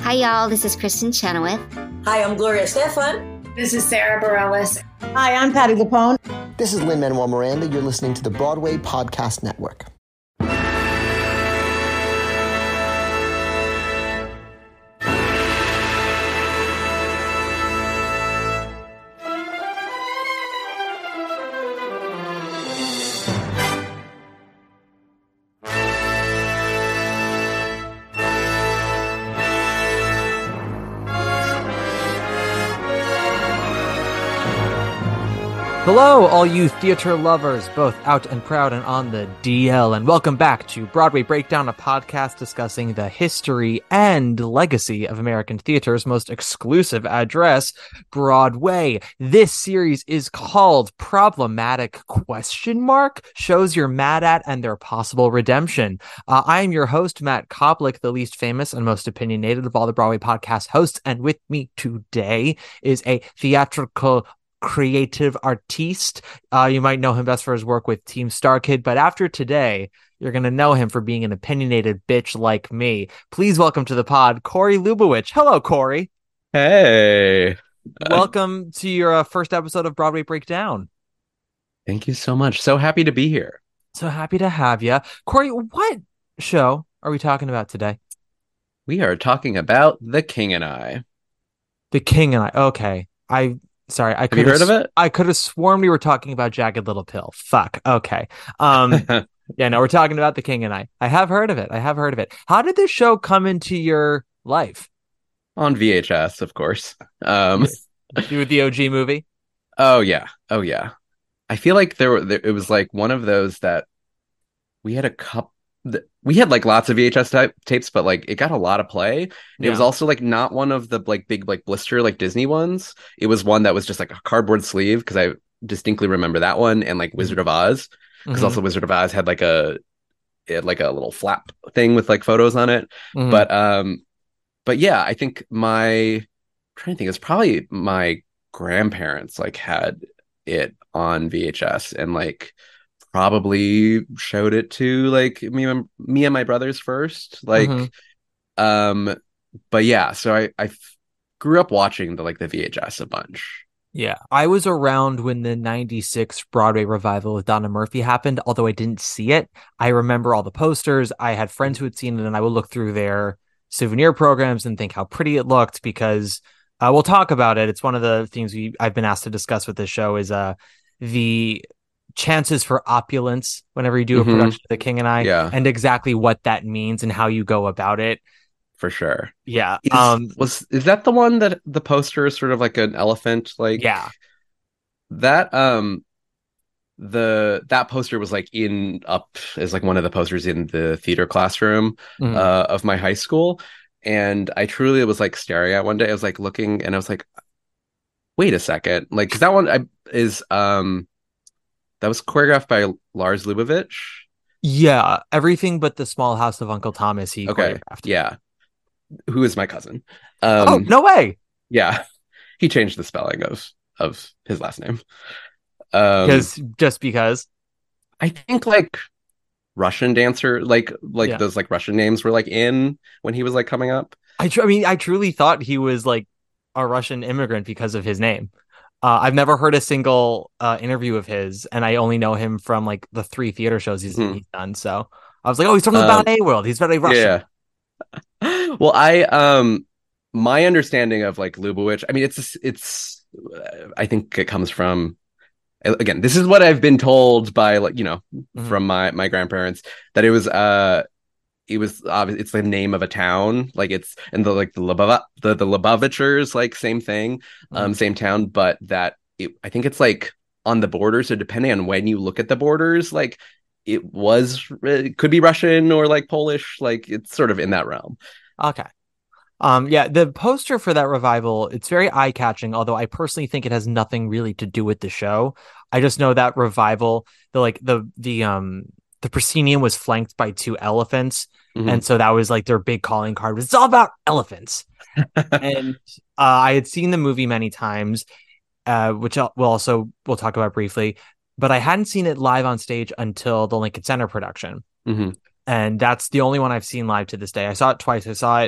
Hi, y'all. This is Kristen Chenoweth. Hi, I'm Gloria Stefan. This is Sarah Bareilles. Hi, I'm Patti LuPone. This is Lin-Manuel Miranda. You're listening to the Broadway Podcast Network. Hello, all you theater lovers, both out and proud and on the DL, and welcome back to Broadway Breakdown, a podcast discussing the history and legacy of American theater's most exclusive address, Broadway. This series is called Problematic ? Shows you're mad at and their possible redemption. I am your host, Matt Koplik, the least famous and most opinionated of all the Broadway podcast hosts, and with me today is a theatrical creative artiste. You might know him best for his work with Team Star Kid, but after today, you're going to know him for being an opinionated bitch like me. Please welcome to the pod, Corey Lubowich. Hello, Corey. Hey. Welcome to your first episode of Broadway Breakdown. Thank you so much. So happy to be here. So happy to have you. Corey, what show are we talking about today? We are talking about The King and I. The King and I. Okay. Sorry, I Have you heard of it? I could have sworn we were talking about Jagged Little Pill. Fuck. Okay. Yeah, no, we're talking about The King and I. I have heard of it. How did this show come into your life? On VHS, of course. With the OG movie? Oh yeah. I feel like it was like one of those that we had we had like lots of VHS tapes, but like it got a lot of play. And It was also like not one of the like big like blister like Disney ones. It was one that was just like a cardboard sleeve, because I distinctly remember that one, and like Wizard of Oz, because also Wizard of Oz had like a little flap thing with like photos on it. But yeah, I think it's probably my grandparents like had it on VHS and like probably showed it to like me and my brothers first, like but yeah, so I grew up watching the VHS a bunch. Yeah, I was around when the 96 Broadway revival with Donna Murphy happened, although I didn't see it. I remember all the posters. I had friends who had seen it, and I would look through their souvenir programs and think how pretty it looked, because we'll talk about it. It's one of the things I've been asked to discuss with this show is the chances for opulence whenever you do a production of The King and I, and exactly what that means and how you go about it. For sure. Yeah. Is that the one that the poster is sort of like an elephant? Like, yeah. That that poster was like up as like one of the posters in the theater classroom of my high school. And I truly was like staring at one day. I was like looking and I was like, wait a second. Like, because that one is that was choreographed by Lars Lubovich. Yeah, everything but The Small House of Uncle Thomas he choreographed. Yeah. Who is my cousin. Oh, no way. Yeah. He changed the spelling of his last name. Because I think like Russian dancer, like those like Russian names were like in when he was like coming up. I truly thought he was like a Russian immigrant because of his name. I've never heard a single interview of his, and I only know him from like the 3 theater shows he's done. So I was like, oh, he's from the ballet world. He's very Russian. Yeah. Well, my understanding of like Lubowich, I mean, it's I think it comes from, again, this is what I've been told by like, from my grandparents, that it was it's the name of a town, like it's in the like the Lubovichers, like same thing, same town, but that I think it's like on the border, so depending on when you look at the borders, like it could be Russian or like Polish, like it's sort of in that realm. Okay. Yeah, the poster for that revival, it's very eye-catching, although I personally think it has nothing really to do with the show. I just know that revival, the proscenium was flanked by 2 elephants, and so that was like their big calling card. It's all about elephants. And I had seen the movie many times, which we'll talk about briefly, but I hadn't seen it live on stage until the Lincoln Center production. And that's the only one I've seen live to this day. I saw it twice. I saw it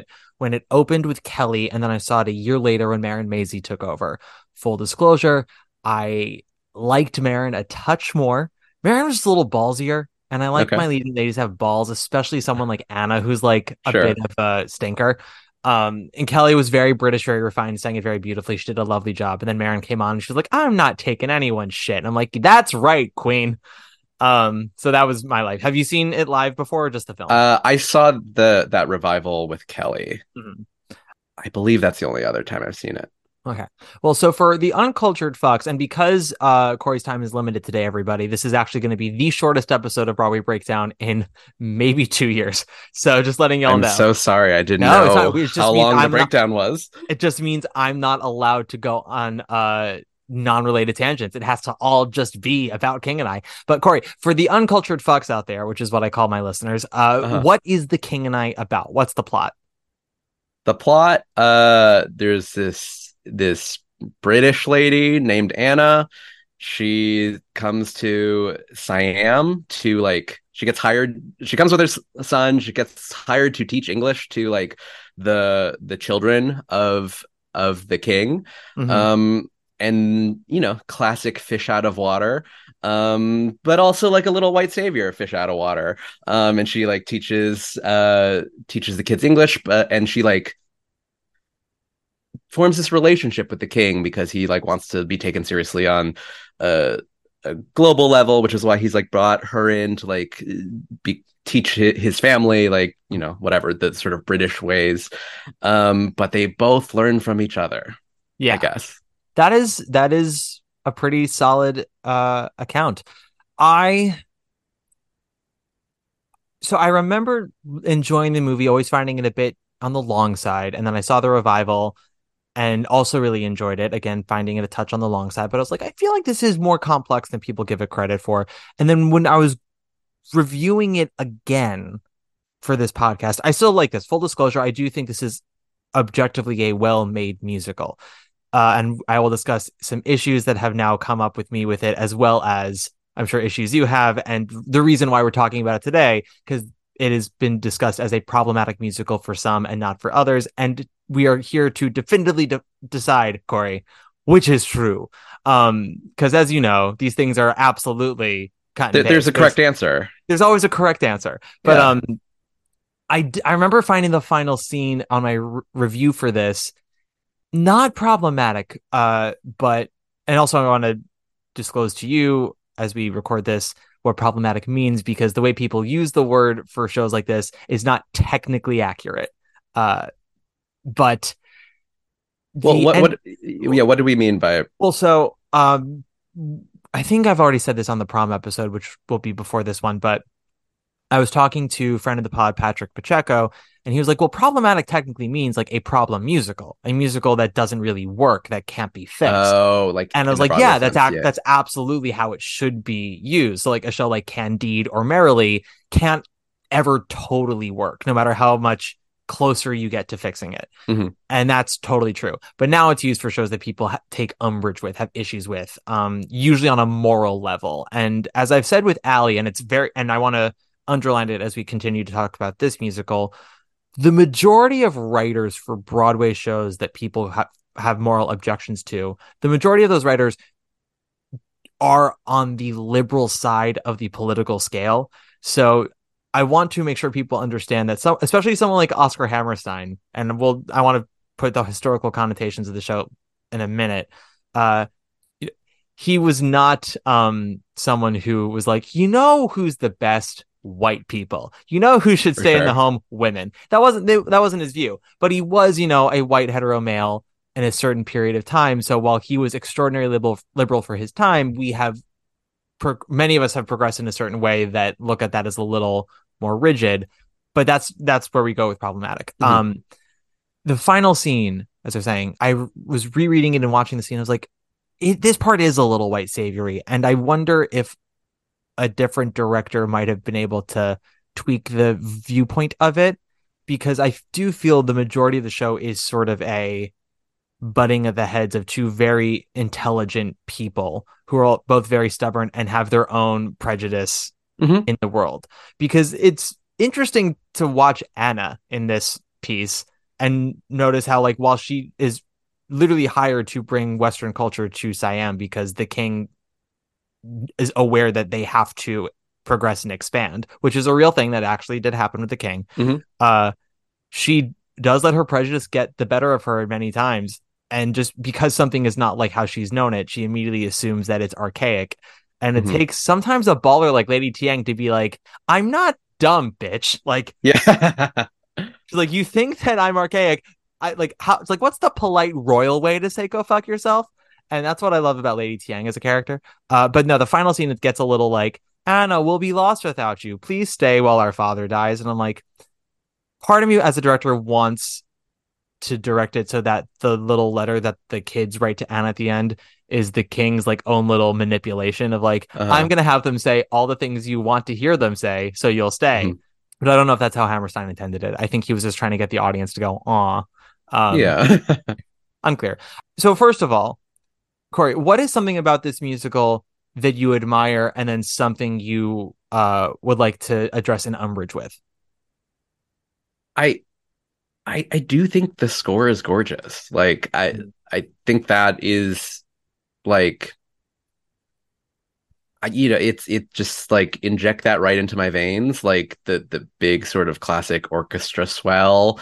when it opened with Kelly, and then I saw it a year later when Marin Maisie took over. Full disclosure, I liked Marin a touch more. Marin was just a little ballsier, and I like my leading ladies have balls, especially someone like Anna, who's like a bit of a stinker. And Kelly was very British, very refined, sang it very beautifully. She did a lovely job. And then Marin came on and she was like, I'm not taking anyone's shit. And I'm like, that's right, Queen. So that was my life. Have you seen it live before or just the film? I saw that revival with Kelly. Mm-hmm. I believe that's the only other time I've seen it. Okay. Well, so for the uncultured fucks, and because Corey's time is limited today, everybody, this is actually going to be the shortest episode of Broadway Breakdown in maybe 2 years. So just letting y'all know. I'm so sorry. I didn't know how long the breakdown was. It just means I'm not allowed to go on non-related tangents. It has to all just be about King and I. But Corey, for the uncultured fucks out there, which is what I call my listeners, what is The King and I about? What's the plot? The plot, there's this British lady named Anna. She comes to Siam to she gets hired. She comes with her son. She gets hired to teach English to the children of the king. Mm-hmm. And classic fish out of water. But also like a little white savior fish out of water. And she teaches the kids English, and she forms this relationship with the king because he wants to be taken seriously on a global level, which is why he's brought her in to teach his family whatever the sort of British ways. But they both learn from each other. Yeah, I guess that is a pretty solid account. So I remember enjoying the movie, always finding it a bit on the long side, and then I saw the revival and also really enjoyed it. Again, finding it a touch on the long side, but I was like, I feel like this is more complex than people give it credit for. And then when I was reviewing it again for this podcast, I still like this. Full disclosure, I do think this is objectively a well-made musical. And I will discuss some issues that have now come up with me with it, as well as I'm sure issues you have. And the reason why we're talking about it today, because it has been discussed as a problematic musical for some and not for others. And we are here to definitively decide, Corey, which is true. Because as you know, these things are absolutely cut and there's a correct answer. There's always a correct answer. But I remember finding the final scene on my review for this not problematic, but and also I want to disclose to you as we record this what problematic means, because the way people use the word for shows like this is not technically accurate. But what do we mean by it? Well, so I think I've already said this on the prom episode, which will be before this one, but I was talking to friend of the pod, Patrick Pacheco, and he was like, well, problematic technically means a problem musical, a musical that doesn't really work, that can't be fixed. Oh, and I was like, yeah, that's absolutely how it should be used. So a show like Candide or Merrily can't ever totally work, no matter how much closer you get to fixing it. Mm-hmm. And that's totally true. But now it's used for shows that people take umbrage with, have issues with, usually on a moral level. And as I've said with Allie, and I want to underline it as we continue to talk about this musical, the majority of writers for Broadway shows that people have moral objections to, the majority of those writers are on the liberal side of the political scale. So I want to make sure people understand that especially someone like Oscar Hammerstein, and I want to put the historical connotations of the show in a minute. He was not someone who was like, who's the best white people, who should stay in the home, women. That wasn't his view, but he was, a white hetero male in a certain period of time. So while he was extraordinarily liberal for his time, many of us have progressed in a certain way that look at that as a little more rigid, but that's where we go with problematic. Mm-hmm. The final scene, as I was saying, I was rereading it and watching the scene. I was like, this part is a little white savory, and I wonder if a different director might have been able to tweak the viewpoint of it, because I do feel the majority of the show is sort of a butting at the heads of two very intelligent people who are both very stubborn and have their own prejudice in the world. Because it's interesting to watch Anna in this piece and notice how like while she is literally hired to bring Western culture to Siam because the king is aware that they have to progress and expand, which is a real thing that actually did happen with the king. She does let her prejudice get the better of her many times, and just because something is not like how she's known it, she immediately assumes that it's archaic. And it takes sometimes a baller like Lady Tiang to be like, I'm not dumb, bitch. Like, Yeah. she's like, you think that I'm archaic? I like how it's like, what's the polite royal way to say go fuck yourself? And that's what I love about Lady Tiang as a character. But no, the final scene, it gets a little like, Anna, we'll be lost without you. Please stay while our father dies. And I'm like, part of me as a director wants to direct it so that the little letter that the kids write to Anna at the end is the king's like own little manipulation of like, I'm going to have them say all the things you want to hear them say, so you'll stay. But I don't know if that's how Hammerstein intended it. I think he was just trying to get the audience to go, aw. Yeah. Unclear. So first of all, Corey, what is something about this musical that you admire and then something you would like to address an umbrage with? I do think the score is gorgeous. Like I think that is like it just like inject that right into my veins, like the big sort of classic orchestra swell.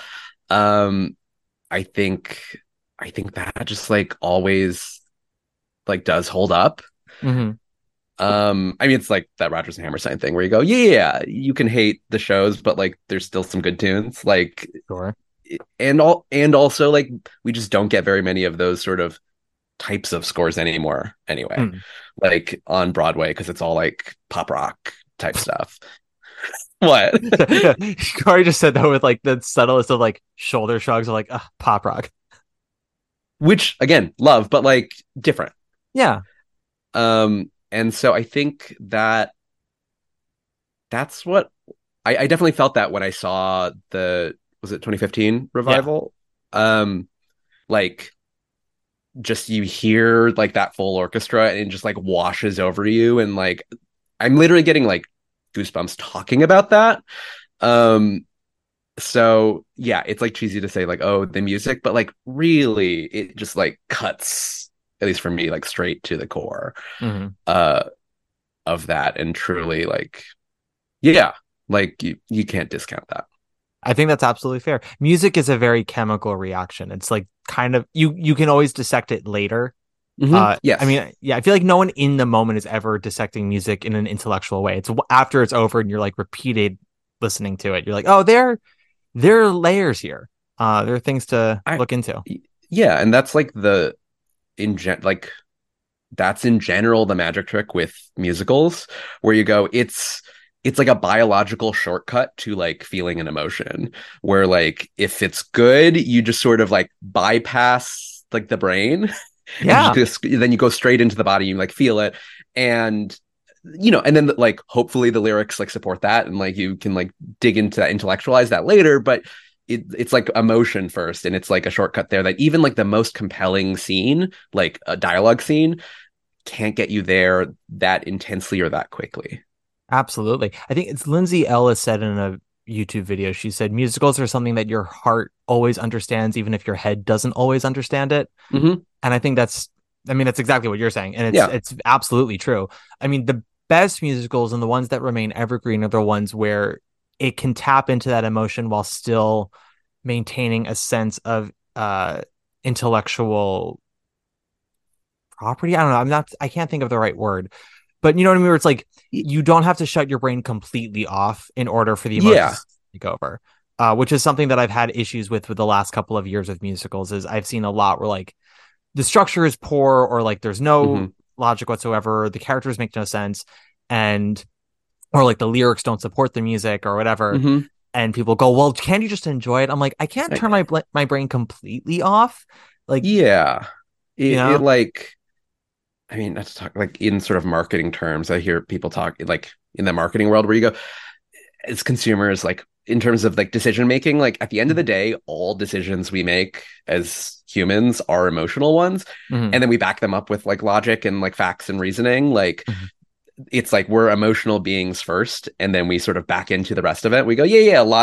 I think that just like always like does hold up. I mean, it's like that Rodgers and Hammerstein thing where you go, yeah, you can hate the shows, but like there's still some good tunes. Like, sure. And also like we just don't get very many of those sort of types of scores anymore anyway, like on Broadway, because it's all like pop rock type stuff. What? Corey just said that with like the subtlest of like shoulder shrugs of like pop rock, which again love, but like different. Yeah. And so I think that that's what I definitely felt that when I saw was it 2015 revival? Yeah. Like just you hear like that full orchestra and it just like washes over you, and like I'm literally getting like goosebumps talking about that. So yeah, it's like cheesy to say like, oh, the music, but like really it just like cuts, at least for me, like straight to the core of that, and truly like, yeah, like you can't discount that. I think that's absolutely fair. Music is a very chemical reaction. It's like kind of you can always dissect it later. Yes. I mean, yeah, I feel like no one in the moment is ever dissecting music in an intellectual way. It's after it's over and you're like repeated listening to it. You're like, oh, there are layers here. There are things to look into. Yeah, and that's like that's in general the magic trick with musicals, where you go, it's like a biological shortcut to like feeling an emotion, where like if it's good, you just sort of like bypass like the brain. Yeah. Then you go straight into the body, you like feel it. And and then like hopefully the lyrics like support that, and like you can like dig into that, intellectualize that later, but it's like emotion first, and it's like a shortcut there that even like the most compelling scene, like a dialogue scene, can't get you there that intensely or that quickly. Absolutely. I think it's Lindsay Ellis said in a YouTube video, she said musicals are something that your heart always understands, even if your head doesn't always understand it. And I think that's exactly what you're saying. And it's absolutely true. I mean, the best musicals and the ones that remain evergreen are the ones where it can tap into that emotion while still maintaining a sense of intellectual property. I don't know. I can't think of the right word, but you know what I mean? Where it's like, you don't have to shut your brain completely off in order for the emotions to take over, which is something that I've had issues with the last couple of years of musicals. Is I've seen a lot where like the structure is poor, or like there's no logic whatsoever. The characters make no sense, or like the lyrics don't support the music or whatever. And people go, well, can't you just enjoy it? I'm like, I can't turn my brain completely off. Like, it like, I mean, not to talk like in sort of marketing terms, I hear people talk like in the marketing world where you go, as consumers, like in terms of like decision making, like at the end of the day, all decisions we make as humans are emotional ones. And then we back them up with like logic and like facts and reasoning. Like it's like we're emotional beings first, and then we sort of back into the rest of it. We go, yeah, logic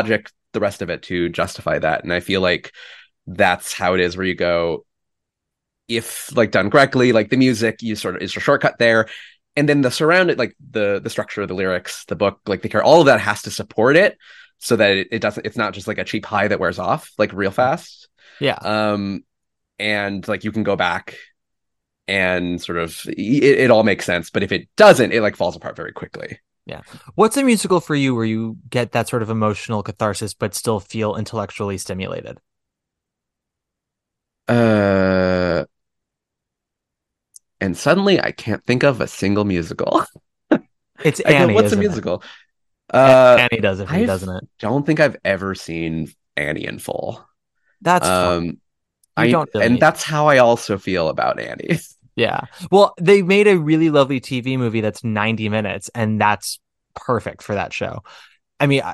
the rest of it to justify that. And I feel like that's how it is, where you go, if like done correctly, like the music, you sort of is a shortcut there. And then the surrounding, like the structure of the lyrics, the book, like the care, all of that has to support it so that it doesn't, it's not just like a cheap high that wears off like real fast. Yeah. And like you can go back and sort of it all makes sense. But if it doesn't, it like falls apart very quickly. Yeah. What's a musical for you where you get that sort of emotional catharsis but still feel intellectually stimulated? And suddenly I can't think of a single musical. It's Annie. What's a isn't it? musical? Annie does it for you, doesn't it? Don't think I've ever seen Annie in full. That's fun. And that's how I also feel about Annie. Yeah. Well, they made a really lovely TV movie that's 90 minutes, and that's perfect for that show. I mean,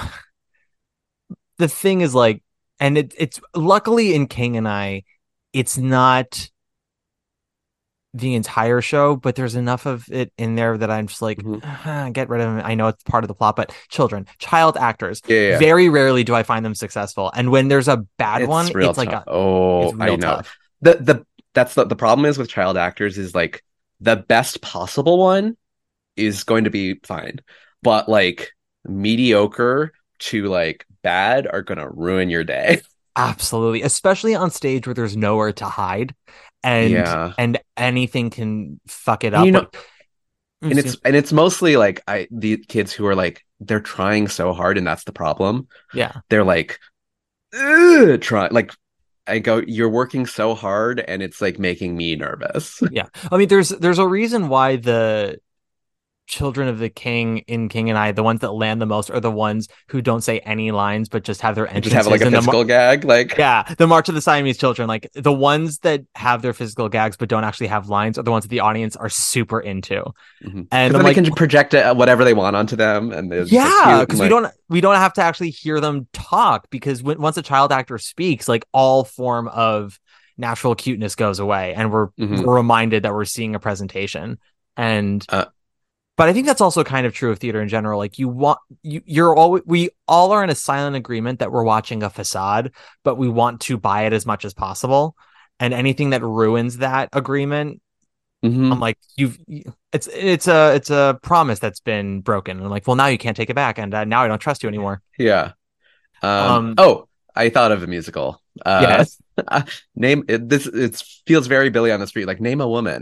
the thing is like, and it's luckily in King and I, it's not the entire show, but there's enough of it in there that I'm just like, get rid of it. I know it's part of the plot, but child actors, very rarely do I find them successful. And when there's a bad one, it's like, I know. Tough. That's the problem is with child actors is like the best possible one is going to be fine, but like mediocre to like bad are going to ruin your day. Absolutely, especially on stage where there's nowhere to hide, and anything can fuck it up. And it's mostly like the kids who are like they're trying so hard, and that's the problem. Yeah, they're like trying. Like I go, you're working so hard, and it's like making me nervous. Yeah, I mean, there's a reason why the children of the king in King and I, the ones that land the most are the ones who don't say any lines but just have their entrances. Just have like a physical gag, like the March of the Siamese Children. Like the ones that have their physical gags but don't actually have lines are the ones that the audience are super into, and then they can project whatever they want onto them. And because we don't have to actually hear them talk, because once a child actor speaks, like all form of natural cuteness goes away, and we're reminded that we're seeing a presentation. And but I think that's also kind of true of theater in general. Like we all are in a silent agreement that we're watching a facade, but we want to buy it as much as possible. And anything that ruins that agreement, I'm like, it's a promise that's been broken. And I'm like, well, now you can't take it back, and now I don't trust you anymore. Yeah. I thought of a musical. Yes. Name this. It feels very Billy on the Street. Like name a woman.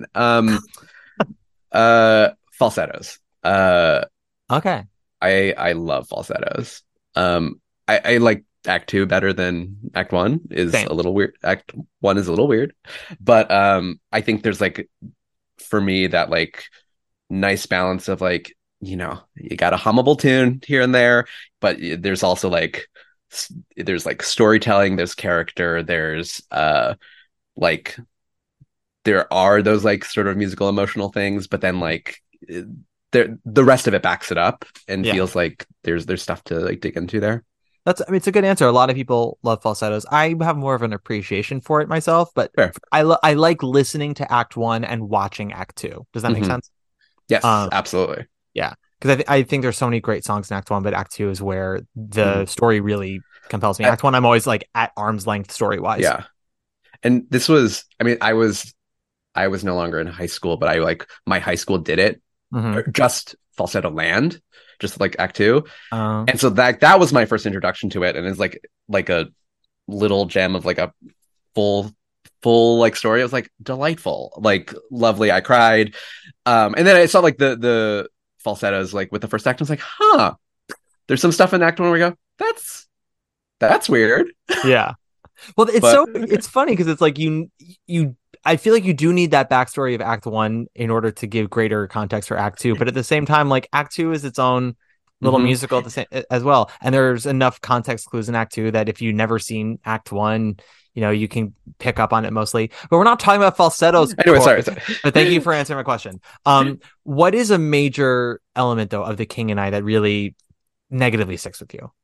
Falsettos. Okay. I love falsettos. I like Act 2 better than Act 1 is Same. a little weird. Act 1 is a little weird, but I think there's like for me that like nice balance of like, you got a hummable tune here and there, but there's also like there's like storytelling, there's character, there's like there are those like sort of musical emotional things, but then like the rest of it backs it up and feels like there's stuff to like dig into there. It's a good answer. A lot of people love falsettos. I have more of an appreciation for it myself, but Fair. I like listening to Act 1 and watching Act 2. Does that make sense? Yes, absolutely. Yeah, because I think there's so many great songs in Act 1, but Act 2 is where the story really compels me. Act 1, I'm always like at arm's length story wise. Yeah, and this was, I mean, I was no longer in high school, but I like my high school did it. Just falsetto land, just like Act 2, and so that was my first introduction to it, and it's like a little gem of like a full like story. It was like delightful, like lovely. I cried, and then I saw like the falsettos like with the first act. I was like, there's some stuff in Act 1 where we go, that's weird. Yeah, well, it's funny because it's like you I feel like you do need that backstory of Act 1 in order to give greater context for Act 2. But at the same time, like Act 2 is its own little musical as well. And there's enough context clues in Act 2 that if you've never seen Act 1, you can pick up on it mostly. But we're not talking about falsettos. Anyway, sorry. But thank you for answering my question. What is a major element, though, of The King and I that really negatively sticks with you?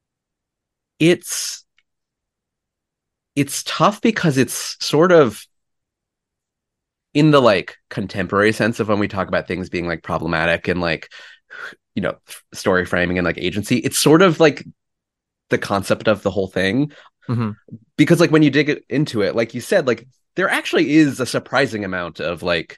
It's tough because it's sort of in the like contemporary sense of when we talk about things being like problematic and like, story framing and like agency, it's sort of like the concept of the whole thing. Mm-hmm. Because like when you dig into it, like you said, like there actually is a surprising amount of like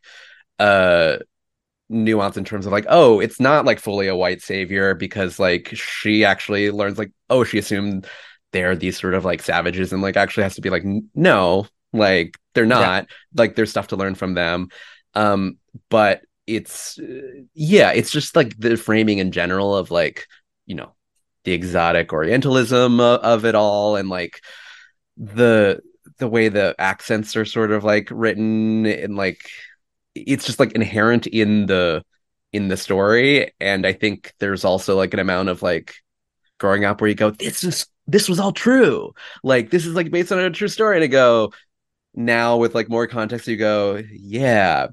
nuance in terms of like, oh, it's not like fully a white savior, because like she actually learns like, oh, she assumed they're these sort of like savages, and like actually has to be like, no, like they're not. Like there's stuff to learn from them. But it's it's just like the framing in general of like, you know, the exotic Orientalism of it all, and like the way the accents are sort of like written, and like it's just like inherent in the story. And I think there's also like an amount of like growing up where you go, this was all true, like this is like based on a true story, and I go, now with like more context you go, yeah,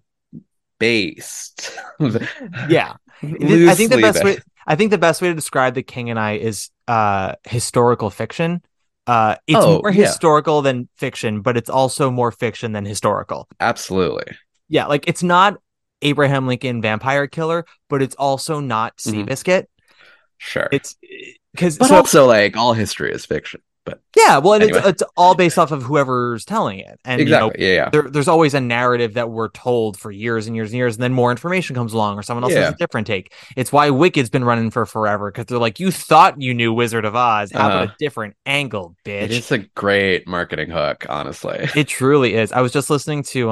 based. Yeah. I think the best way to describe The King and I is historical fiction. It's more historical than fiction, but it's also more fiction than historical. Absolutely. Yeah, like it's not Abraham Lincoln Vampire Killer, but it's also not Seabiscuit. Sure. It's because also like all history is fiction. But yeah, well, anyway. It's all based off of whoever's telling it, and exactly, you know, there's always a narrative that we're told for years and years and years, and then more information comes along, or someone else has a different take. It's why Wicked's been running for forever, because they're like, you thought you knew Wizard of Oz, how about a different angle, bitch? It is a great marketing hook, honestly. It truly is. I was just listening to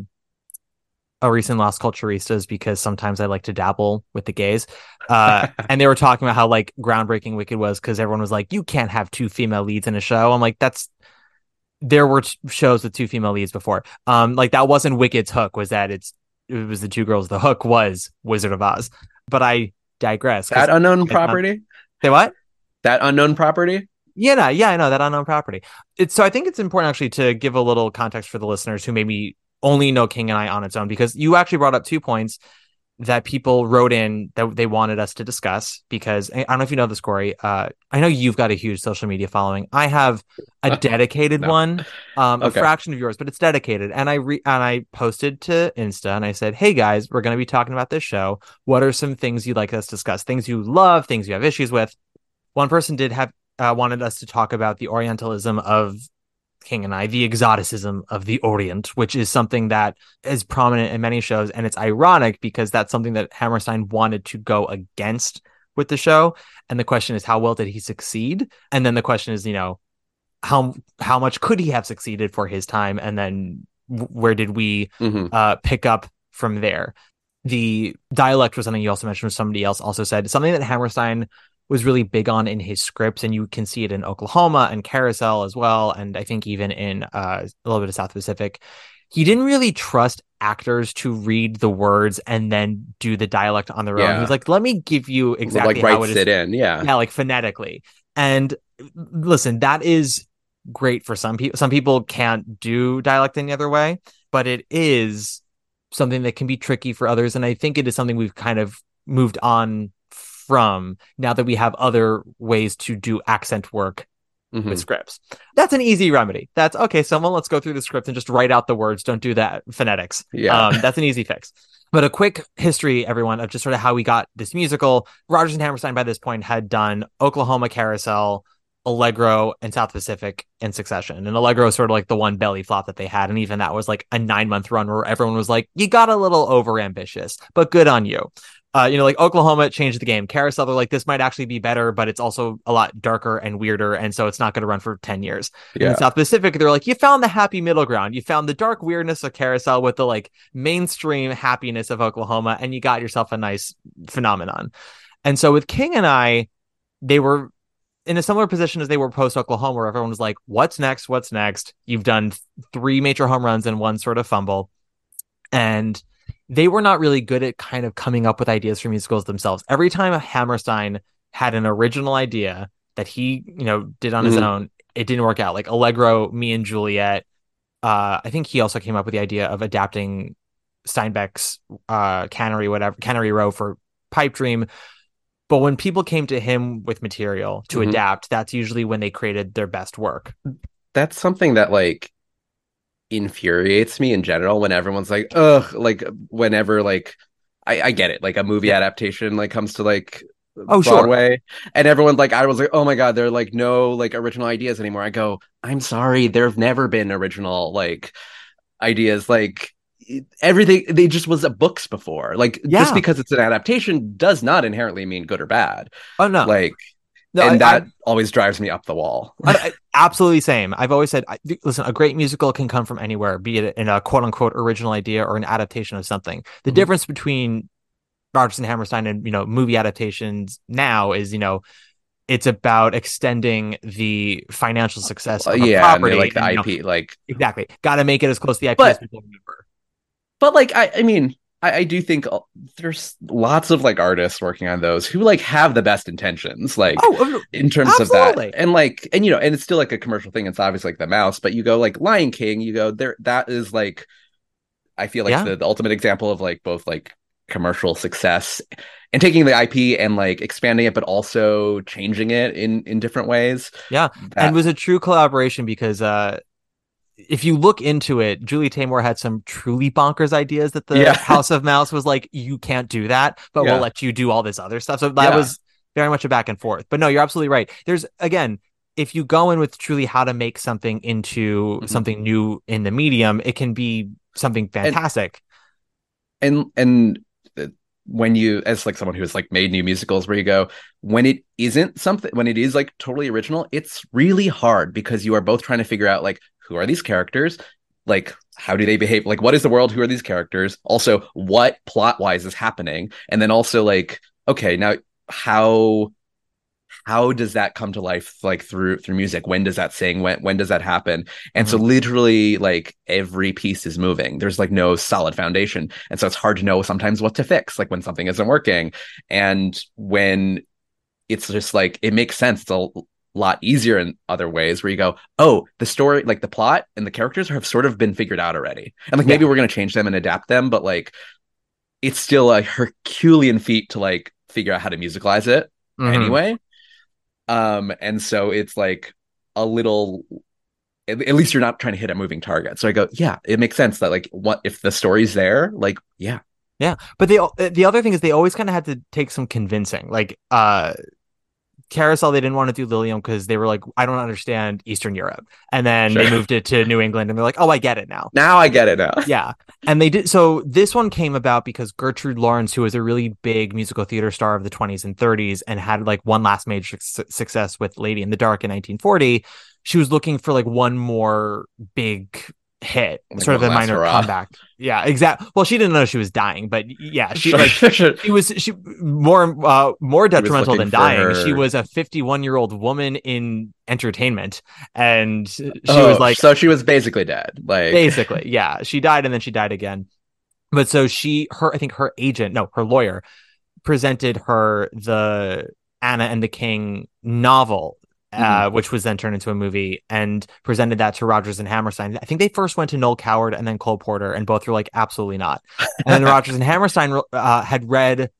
a recent Las Culturistas, because sometimes I like to dabble with the gays. And they were talking about how like groundbreaking Wicked was, because everyone was like, you can't have two female leads in a show. I'm like, there were shows with two female leads before. Like that wasn't Wicked's hook, was that it was the two girls. The hook was Wizard of Oz. But I digress. That unknown property? Say what? That unknown property? Yeah, I know that unknown property. So I think it's important actually to give a little context for the listeners who maybe only know King and I on its own, because you actually brought up 2 points that people wrote in that they wanted us to discuss. Because I don't know if you know this, Corey. I know you've got a huge social media following. I have a dedicated one, a fraction of yours, but it's dedicated. And I posted to Insta and I said, hey guys, we're going to be talking about this show. What are some things you'd like us to discuss? Things you love, things you have issues with. One person did have wanted us to talk about the Orientalism of King and I, the exoticism of the Orient, which is something that is prominent in many shows. And it's ironic because that's something that Hammerstein wanted to go against with the show. And the question is, how well did he succeed? And then the question is, you know, how much could he have succeeded for his time? And then where did we pick up from there? The dialect was something you also mentioned, somebody else also said, something that Hammerstein was really big on in his scripts, and you can see it in Oklahoma and Carousel as well, and I think even in a little bit of South Pacific. He didn't really trust actors to read the words and then do the dialect on their own. He's like, let me give you exactly how it is. Yeah, like phonetically. And listen, that is great for some people. Some people can't do dialect any other way, but it is something that can be tricky for others. And I think it is something we've kind of moved on from now that we have other ways to do accent work with scripts. That's an easy remedy. That's okay. Let's go through the script and just write out the words. Don't do that phonetics. That's an easy fix. But a quick history, everyone, of just sort of how we got this musical. Rodgers and Hammerstein by this point had done Oklahoma, Carousel, Allegro, and South Pacific in succession. And Allegro is sort of like the one belly flop that they had. And even that was like a 9-month run where everyone was like, you got a little over ambitious, but good on you. Like Oklahoma changed the game. Carousel, they're like, this might actually be better, but it's also a lot darker and weirder, and so it's not going to run for 10 years. Yeah. And in South Pacific, they're like, you found the happy middle ground. You found the dark weirdness of Carousel with the like mainstream happiness of Oklahoma, and you got yourself a nice phenomenon. And so with King and I, they were in a similar position as they were post Oklahoma, where everyone was like, what's next? What's next? You've done 3 major home runs and 1 sort of fumble. And they were not really good at kind of coming up with ideas for musicals themselves. Every time Hammerstein had an original idea that he, did on his own, it didn't work out. Like Allegro, Me and Juliet. I think he also came up with the idea of adapting Steinbeck's Cannery Row for Pipe Dream. But when people came to him with material to adapt, that's usually when they created their best work. That's something that like infuriates me in general when everyone's like, ugh, like whenever like I get it, like a movie adaptation like comes to like Oh, sure. Broadway, and everyone like I was like, oh my god, there are like no like original ideas anymore. I go, I'm sorry, there have never been original like ideas. Like everything, they just was a books before. Like just because it's an adaptation does not inherently mean good or bad. Oh no, like. No, and that always drives me up the wall. Absolutely same. I've always said, listen, a great musical can come from anywhere, be it in a quote unquote original idea or an adaptation of something. The difference between Rodgers and Hammerstein and, movie adaptations now is, it's about extending the financial success of a property. Like the IP, like exactly. Got to make it as close to the IP as people remember. But like, I mean, I do think there's lots of like artists working on those who like have the best intentions, like in terms absolutely. of that, and like, and and it's still like a commercial thing. It's obviously like the mouse, but you go like Lion King, you go there. That is like, I feel like the ultimate example of like both like commercial success and taking the IP and like expanding it, but also changing it in different ways. Yeah, and it was a true collaboration because if you look into it, Julie Taymor had some truly bonkers ideas that the House of Mouse was like, you can't do that, but we'll let you do all this other stuff. So that was very much a back and forth. But no, you're absolutely right. There's, again, if you go in with truly how to make something into something new in the medium, it can be something fantastic. And when you, as like someone who's like made new musicals, where you go, when it isn't something, when it is like totally original, it's really hard because you are both trying to figure out like, who are these characters? Like, how do they behave? Like, what is the world? Who are these characters? Also, what plot-wise is happening? And then also, like, okay, now how does that come to life? Like through music? When does that sing? When does that happen? And so, literally, like every piece is moving. There's like no solid foundation, and so it's hard to know sometimes what to fix. Like when something isn't working, and when it's just like it makes sense. It's a lot easier in other ways where you go, oh, the story, like the plot and the characters have sort of been figured out already, and like maybe we're going to change them and adapt them, but like it's still a Herculean feat to like figure out how to musicalize it anyway. And so it's like a little, at least you're not trying to hit a moving target. So I go, yeah, it makes sense that like what if the story's there, like yeah, but the other thing is they always kind of had to take some convincing, like Carousel, they didn't want to do Lilium because they were like, I don't understand Eastern Europe. And then they moved it to New England and they're like, oh, I get it now. Now I get it now. Yeah. And they did. So this one came about because Gertrude Lawrence, who was a really big musical theater star of the 20s and 30s and had like one last major success with Lady in the Dark in 1940, she was looking for like one more big hit, like sort of a minor comeback. Yeah, exactly. Well, she didn't know she was dying, but yeah, she she more detrimental than dying. She was a 51-year-old woman in entertainment, and she was like, so she was basically dead. Like basically, yeah, she died and then she died again. But so I think her lawyer presented her the Anna and the King novel, which was then turned into a movie, and presented that to Rodgers and Hammerstein. I think they first went to Noel Coward and then Cole Porter, and both were like, absolutely not. And then Rodgers and Hammerstein had read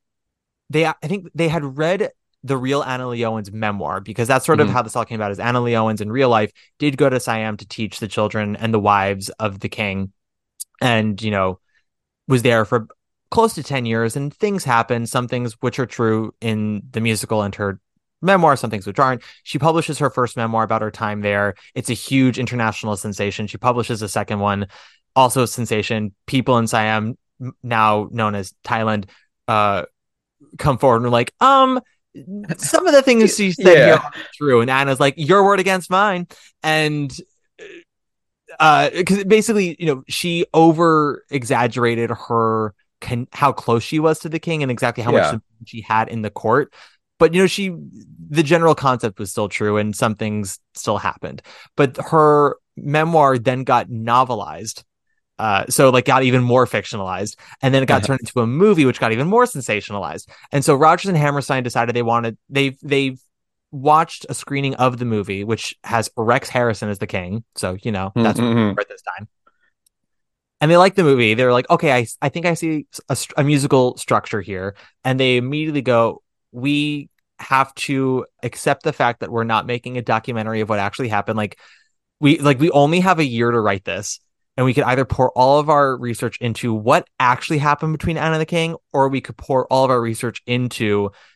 the real Anna Lee Owens memoir, because that's sort of how this all came about. Is Anna Lee Owens in real life did go to Siam to teach the children and the wives of the king, and was there for close to 10 years, and things happened, some things which are true in the musical and her memoir, some things which aren't. She publishes her first memoir about her time there. It's a huge international sensation. She publishes a second one, also a sensation. People in Siam, now known as Thailand, come forward and are like, some of the things she said here are true. And Anna's like, your word against mine. And because basically, she over exaggerated how close she was to the king and exactly how much she had in the court. But, the general concept was still true and some things still happened. But her memoir then got novelized. So like got even more fictionalized. And then it got turned into a movie, which got even more sensationalized. And so Rodgers and Hammerstein decided they watched a screening of the movie, which has Rex Harrison as the king. So, that's at this time. And they liked the movie. They were like, okay, I think I see a musical structure here. And they immediately go, we have to accept the fact that we're not making a documentary of what actually happened. We only have a year to write this, and we could either pour all of our research into what actually happened between Anna and the King, or we could pour all of our research into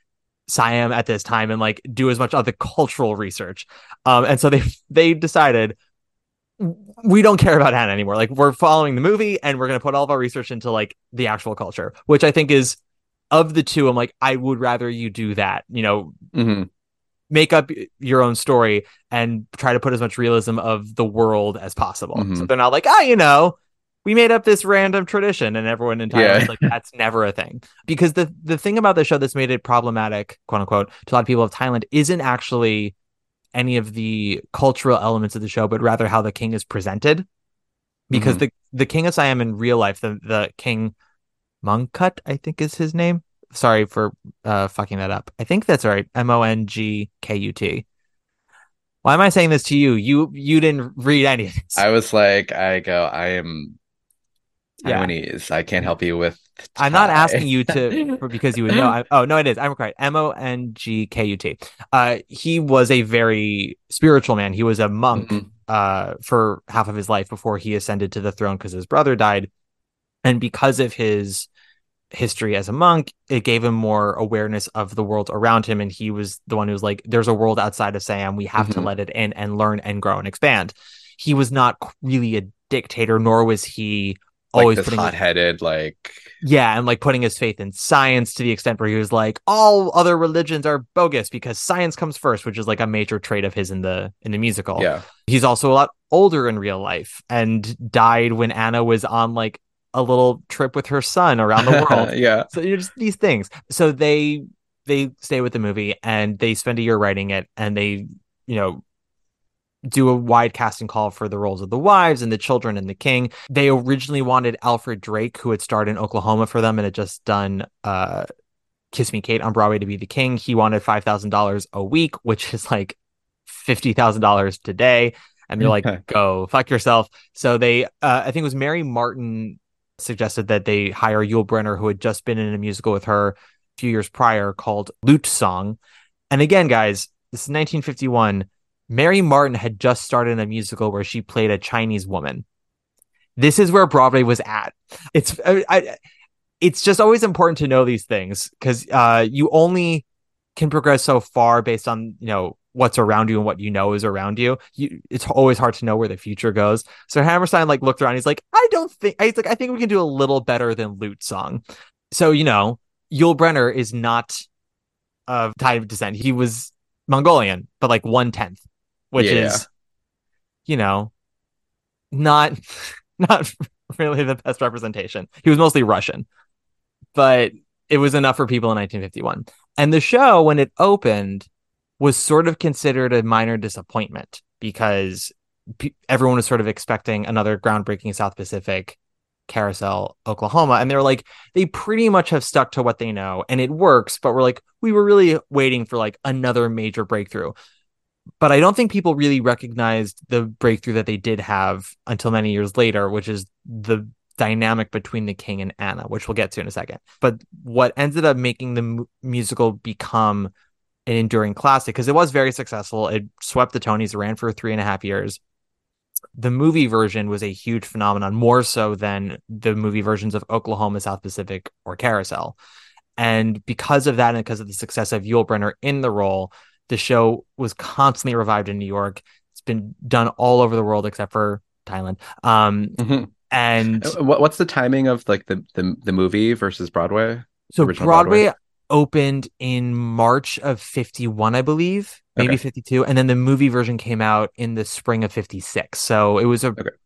Siam at this time and like do as much other cultural research. And so they decided we don't care about Anna anymore. Like we're following the movie and we're going to put all of our research into like the actual culture, which I think is of the two. I'm like, I would rather you do that, make up your own story and try to put as much realism of the world as possible. So they're not like, we made up this random tradition and everyone in Thailand is like, that's never a thing. Because the thing about the show that's made it problematic, quote unquote, to a lot of people of Thailand isn't actually any of the cultural elements of the show, but rather how the king is presented. Because the king of Siam in real life, the king Mongkut, I think is his name. Sorry for fucking that up. I think that's right. Mongkut. Why am I saying this to you? You didn't read any of this. I was like, I am Taiwanese. I can't help you with I'm not asking you to because you would know. No, it is. I'm correct. Mongkut. He was a very spiritual man. He was a monk for half of his life before he ascended to the throne because his brother died. And because of his history as a monk, it gave him more awareness of the world around him. And he was the one who was like, there's a world outside of Siam. We have to let it in and learn and grow and expand. He was not really a dictator, nor was he always this hot-headed, and like putting his faith in science to the extent where he was like, all other religions are bogus because science comes first, which is like a major trait of his in the musical. Yeah. He's also a lot older in real life and died when Anna was on like a little trip with her son around the world. Yeah. So just these things. So they stay with the movie and they spend a year writing it and they, do a wide casting call for the roles of the wives and the children and the king. They originally wanted Alfred Drake, who had starred in Oklahoma for them and had just done Kiss Me Kate on Broadway, to be the king. He wanted $5,000 a week, which is like $50,000 today. And they're like, go fuck yourself. So they, I think it was Mary Martin suggested that they hire Yul Brynner, who had just been in a musical with her a few years prior called Lute Song. And again, guys, this is 1951. Mary Martin had just started in a musical where she played a Chinese woman. This is where Broadway was at. It's just always important to know these things because you only can progress so far based on, what's around you and what is around you. It's always hard to know where the future goes. So Hammerstein looked around. He's like, I think we can do a little better than Lute Song. So, Yul Brynner is not of Thai descent. He was Mongolian, but like 1/10. Which is, not really the best representation. He was mostly Russian, but it was enough for people in 1951. And the show, when it opened, was sort of considered a minor disappointment because everyone was sort of expecting another groundbreaking South Pacific Carousel, Oklahoma. And they were like, they pretty much have stuck to what they know and it works. But we were really waiting for like another major breakthrough. But I don't think people really recognized the breakthrough that they did have until many years later, which is the dynamic between the king and Anna, which we'll get to in a second. But what ended up making the musical become an enduring classic, because it was very successful. It swept the Tonys, ran for 3.5 years. The movie version was a huge phenomenon, more so than the movie versions of Oklahoma, South Pacific, or Carousel. And because of that, and because of the success of Yul Brynner in the role, the show was constantly revived in New York. It's been done all over the world except for Thailand. And what's the timing of like the movie versus Broadway? So Broadway opened in March of 51, I believe, maybe 52, and then the movie version came out in the spring of 56. So it was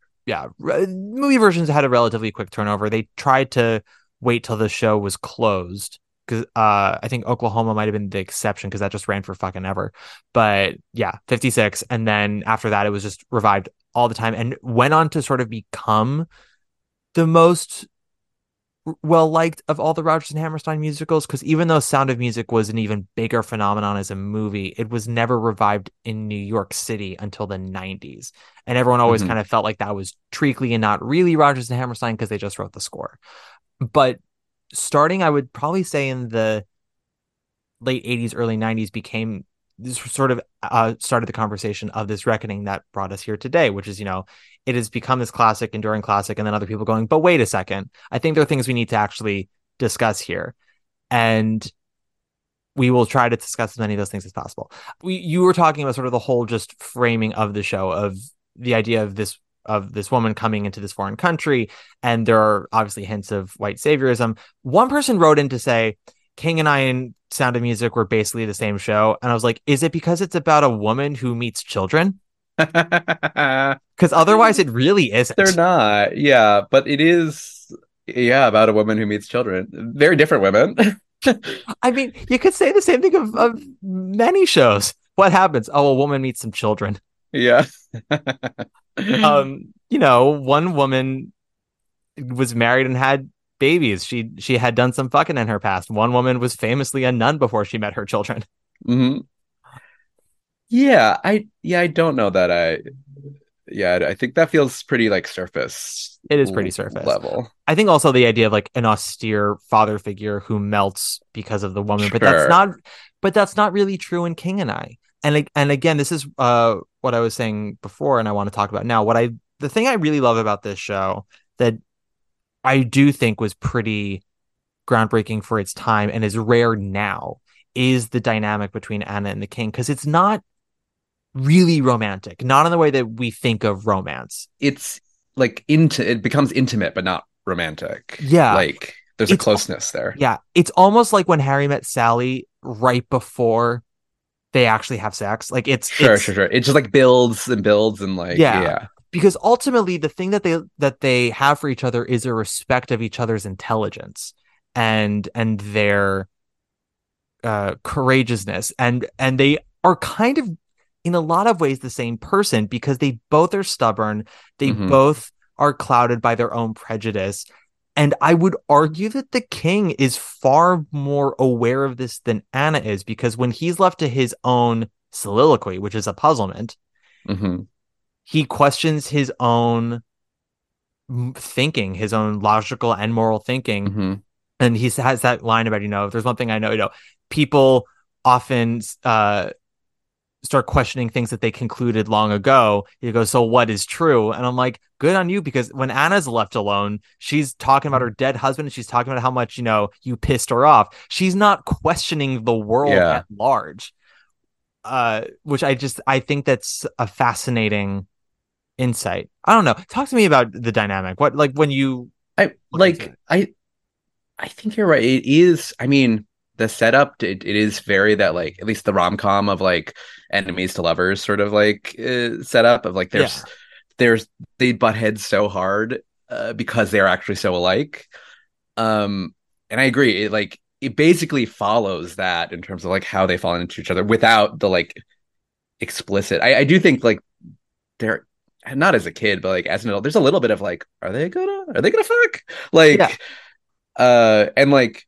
movie versions had a relatively quick turnover. They tried to wait till the show was closed. Because I think Oklahoma might have been the exception because that just ran for fucking ever. But yeah, 56. And then after that, it was just revived all the time and went on to sort of become the most well-liked of all the Rodgers and Hammerstein musicals. Because even though Sound of Music was an even bigger phenomenon as a movie, it was never revived in New York City until the 90s. And everyone always kind of felt like that was treacly and not really Rodgers and Hammerstein because they just wrote the score. But starting, I would probably say in the late 80s, early 90s became this sort of started the conversation of this reckoning that brought us here today, which is, it has become this classic, enduring classic. And then other people going, but wait a second, I think there are things we need to actually discuss here. And we will try to discuss as many of those things as possible. You were talking about sort of the whole just framing of the show, of the idea of this woman coming into this foreign country, and there are obviously hints of white saviorism. One person wrote in to say King and I and Sound of Music were basically the same show, and I was like, is it because it's about a woman who meets children? Because otherwise it really isn't. They're not. Yeah, but it is, about a woman who meets children. Very different women. I mean, you could say the same thing of many shows. What happens? Oh, a woman meets some children. Yeah. One woman was married and had babies. She had done some fucking in her past. One woman was famously a nun before she met her children. Mm-hmm. Yeah, I don't know that I think that feels pretty like surface. It is pretty surface level. I think also the idea of like an austere father figure who melts because of the woman, Sure. but that's not really true in King and I. And again, this is what I was saying before, and I want to talk about now. The thing I really love about this show that I do think was pretty groundbreaking for its time and is rare now is the dynamic between Anna and the King, because it's not really romantic, not in the way that we think of romance. It's like it becomes intimate but not romantic. Yeah, like there's a closeness there. Yeah, it's almost like When Harry Met Sally right before they actually have sex. Like sure. It just like builds and like yeah. Because ultimately the thing that they have for each other is a respect of each other's intelligence and their courageousness, and they are kind of in a lot of ways the same person, because they both are stubborn, they both are clouded by their own prejudice. And I would argue that the King is far more aware of this than Anna is, because when he's left to his own soliloquy, which is a puzzlement, he questions his own thinking, his own logical and moral thinking. And he has that line about, if there's one thing I know, people often start questioning things that they concluded long ago. He goes, so what is true? And I'm like, good on you, because when Anna's left alone, she's talking about her dead husband, and she's talking about how much, you pissed her off. She's not questioning the world at large, which I think that's a fascinating insight. I don't know. Talk to me about the dynamic. What, like, when you... I think you're right. It is, I mean, the setup, it is very that, like, at least the rom-com of like enemies to lovers sort of like setup of like they butt heads so hard because they're actually so alike. And I agree, it basically follows that in terms of like how they fall into each other without the like explicit. I do think like they're not as a kid, but like as an adult, there's a little bit of like, are they gonna fuck? Like, and like,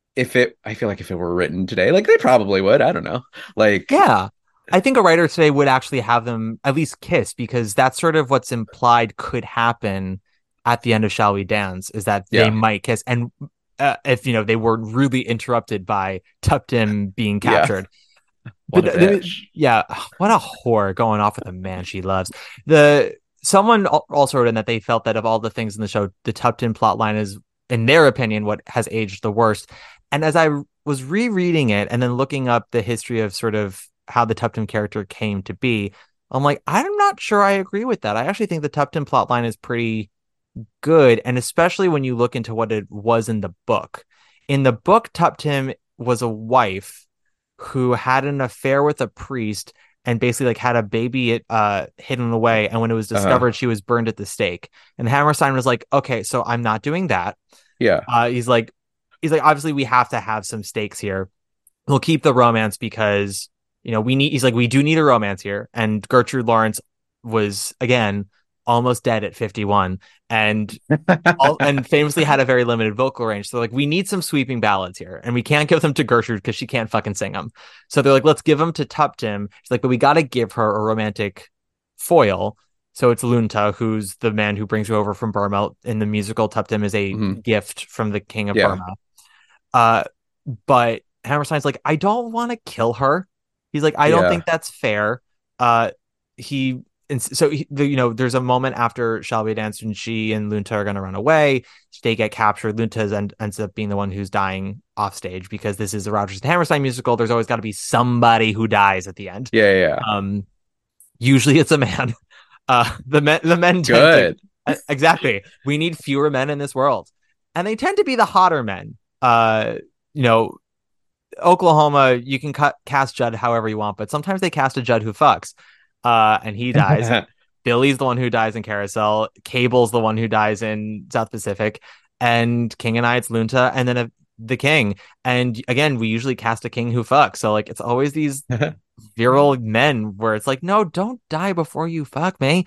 I feel like if it were written today, like they probably would. I don't know. Like, yeah, I think a writer today would actually have them at least kiss, because that's sort of what's implied could happen at the end of Shall We Dance, is that they might kiss. And if, they were really interrupted by Tuptim being captured. What a bitch. What a whore going off with a man she loves. Someone also wrote in that they felt that of all the things in the show, the Tuptim plotline is, in their opinion, what has aged the worst. And as I was rereading it and then looking up the history of sort of how the Tuptim character came to be, I'm like, I'm not sure I agree with that. I actually think the Tuptim plotline is pretty good, and especially when you look into what it was in the book. In the book, Tuptim was a wife who had an affair with a priest and basically like had a baby hidden away, and when it was discovered, she was burned at the stake. And Hammerstein was like, okay, so I'm not doing that. He's like, obviously we have to have some stakes here. We'll keep the romance because, we do need a romance here. And Gertrude Lawrence was, again, almost dead at 51 and famously had a very limited vocal range. So like, we need some sweeping ballads here, and we can't give them to Gertrude because she can't fucking sing them. So they're like, let's give them to Tuptim. She's like, but we got to give her a romantic foil. So it's Lunta, who's the man who brings you over from Burma. In the musical, Tuptim is a gift from the king of Burma. But Hammerstein's like, I don't want to kill her. He's like, I don't think that's fair. There's a moment after Shall We Dance when she and Lunta are going to run away. They get captured. Lunta ends up being the one who's dying off stage because this is a Rodgers and Hammerstein musical. There's always got to be somebody who dies at the end. Yeah. Usually it's a man. The men Good. Exactly. We need fewer men in this world, and they tend to be the hotter men. Oklahoma, you can cast Judd however you want, but sometimes they cast a Judd who fucks, and he dies. Billy's the one who dies in Carousel. Cable's the one who dies in South Pacific, and King and I, it's Lunta, and then the king. And again, we usually cast a king who fucks. So like, it's always these virile men where it's like, no, don't die before you fuck me.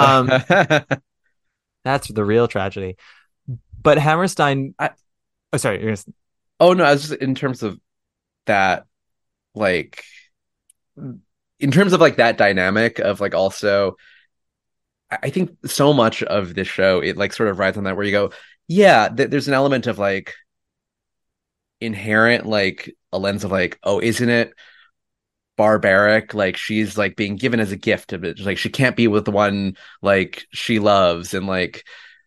That's the real tragedy. But Hammerstein, sorry. Oh no, I was just in terms of that, like, in terms of like that dynamic of like, also I think so much of this show, it like sort of rides on that, where you go, yeah, there's an element of like inherent, like a lens of like, oh, isn't it barbaric? Like she's like being given as a gift of it, like she can't be with the one like she loves, and like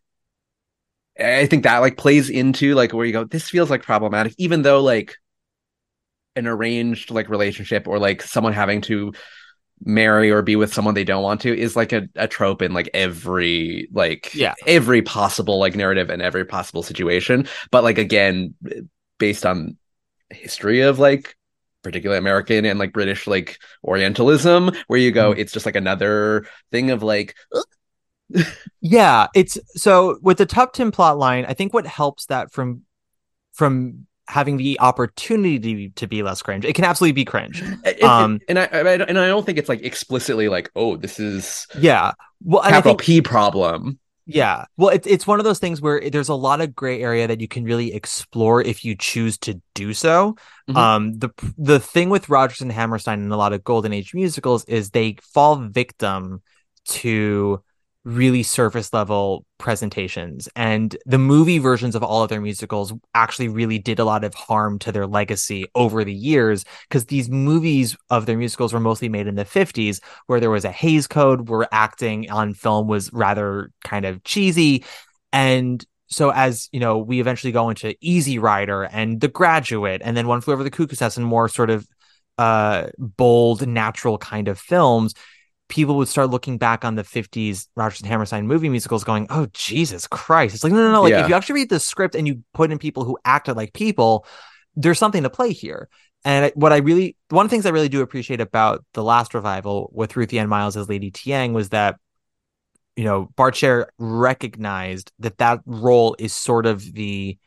I think that like plays into like where you go, this feels like problematic, even though like an arranged like relationship or like someone having to marry or be with someone they don't want to is like a trope in like every possible like narrative and every possible situation. But like, again, based on history of like particularly American and like British like Orientalism, where you go, it's just like another thing of like yeah, it's so with the Tuptim plot line, I think what helps that from having the opportunity to be less cringe, it can absolutely be cringe. And I don't think it's like explicitly like, oh, this is capital P problem. Yeah, well, it's one of those things where there's a lot of gray area that you can really explore if you choose to do so. The thing with Rodgers and Hammerstein and a lot of Golden Age musicals is they fall victim to really surface level presentations, and the movie versions of all of their musicals actually really did a lot of harm to their legacy over the years, because these movies of their musicals were mostly made in the 50s, where there was a Hays Code, where acting on film was rather kind of cheesy. And so as you know, we eventually go into Easy Rider and The Graduate, and then One Flew Over the Cuckoo's Nest, and more sort of bold, natural kind of films. People would start looking back on the 50s Rodgers and Hammerstein movie musicals going, oh, Jesus Christ. It's like, no. Like, if you actually read the script and you put in people who acted like people, there's something to play here. And one of the things I really do appreciate about the last revival with Ruthie Ann Miles as Lady Tiang was that, you know, Bart Sher recognized that role is sort of with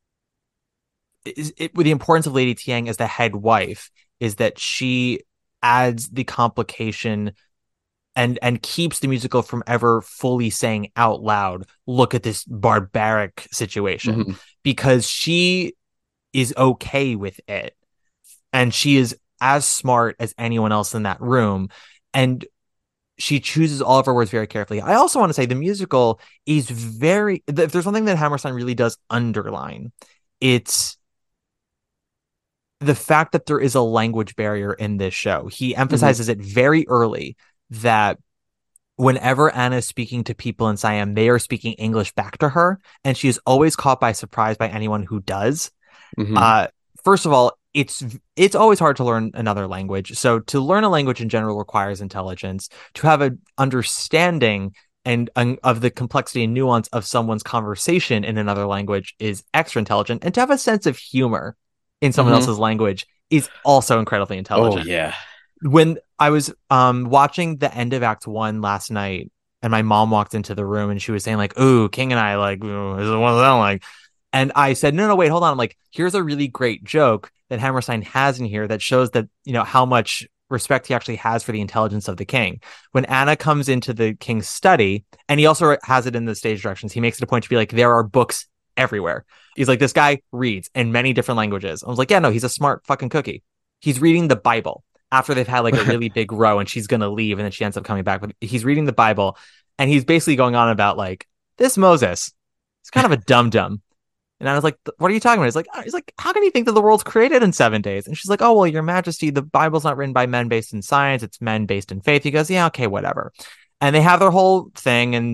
the importance of Lady Tiang as the head wife, is that she adds the complication and keeps the musical from ever fully saying out loud, look at this barbaric situation, because she is okay with it. And she is as smart as anyone else in that room. And she chooses all of her words very carefully. I also want to say the musical is if there's something that Hammerstein really does underline, it's the fact that there is a language barrier in this show. He emphasizes it very early, that whenever Anna is speaking to people in Siam, they are speaking English back to her, and she is always caught by surprise by anyone who does. First of all, it's always hard to learn another language. So to learn a language in general requires intelligence. To have an understanding and of the complexity and nuance of someone's conversation in another language is extra intelligent. And to have a sense of humor in someone else's language is also incredibly intelligent. Oh, yeah. When I was watching the end of Act 1 last night, and my mom walked into the room and she was saying like, ooh, King and I, like, ooh, this is one of them, like, and I said, no, wait, hold on. I'm like, here's a really great joke that Hammerstein has in here that shows that, you know, how much respect he actually has for the intelligence of the king. When Anna comes into the king's study, and he also has it in the stage directions, he makes it a point to be like, there are books everywhere. He's like, this guy reads in many different languages. I was like, yeah, no, he's a smart fucking cookie. He's reading the Bible after they've had like a really big row, and she's going to leave, and then she ends up coming back. But he's reading the Bible, and he's basically going on about like, this Moses, he's kind of a dum-dum. And I was like, what are you talking about? He's like, how can you think that the world's created in 7 days? And she's like, oh, well, your majesty, the Bible's not written by men based in science. It's men based in faith. He goes, yeah, okay, whatever. And they have their whole thing, and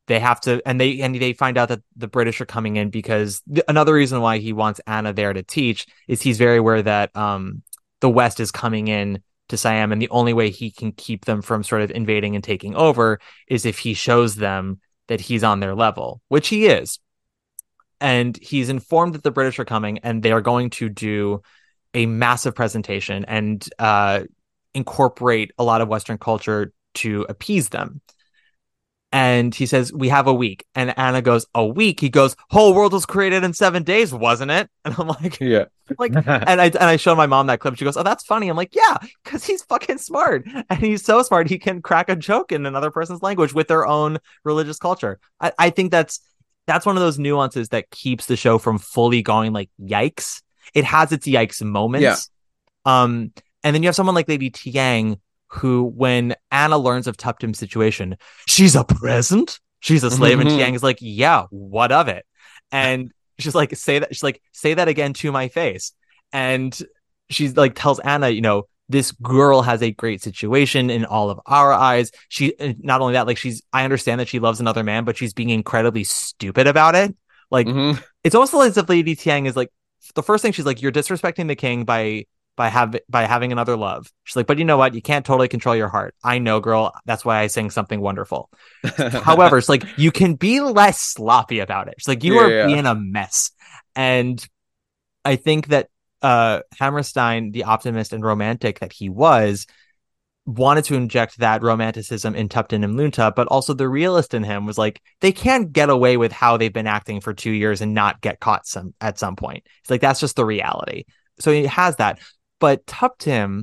they have to, and they find out that the British are coming in because another reason why he wants Anna there to teach is he's very aware that the West is coming in to Siam, and the only way he can keep them from sort of invading and taking over is if he shows them that he's on their level, which he is. And he's informed that the British are coming, and they are going to do a massive presentation and incorporate a lot of Western culture to appease them. And he says, we have a week. And Anna goes, a week? He goes, whole world was created in 7 days, wasn't it? And I'm like, yeah. and I showed my mom that clip. She goes, oh, that's funny. I'm like, yeah, because he's fucking smart. And he's so smart. He can crack a joke in another person's language with their own religious culture. I think that's one of those nuances that keeps the show from fully going like, yikes. It has its yikes moments. Yeah. And then you have someone like Lady Thiang, who, when Anna learns of Tuptim's situation, she's a peasant, she's a slave, and Thiang is like, yeah, what of it? And she's like, say that again to my face. And she's like, tells Anna, you know, this girl has a great situation in all of our eyes. She, not only that, like, I understand that she loves another man, but she's being incredibly stupid about it. Like, it's almost as if Lady Thiang is like, the first thing she's like, you're disrespecting the king by having another love. She's like, but you know what? You can't totally control your heart. I know, girl. That's why I sing something wonderful. However, it's like, you can be less sloppy about it. She's like, you are being a mess. And I think that Hammerstein, the optimist and romantic that he was, wanted to inject that romanticism in Tuptim and Lunta, but also the realist in him was like, they can't get away with how they've been acting for 2 years and not get caught at some point. It's like, that's just the reality. So he has that. But Tuptim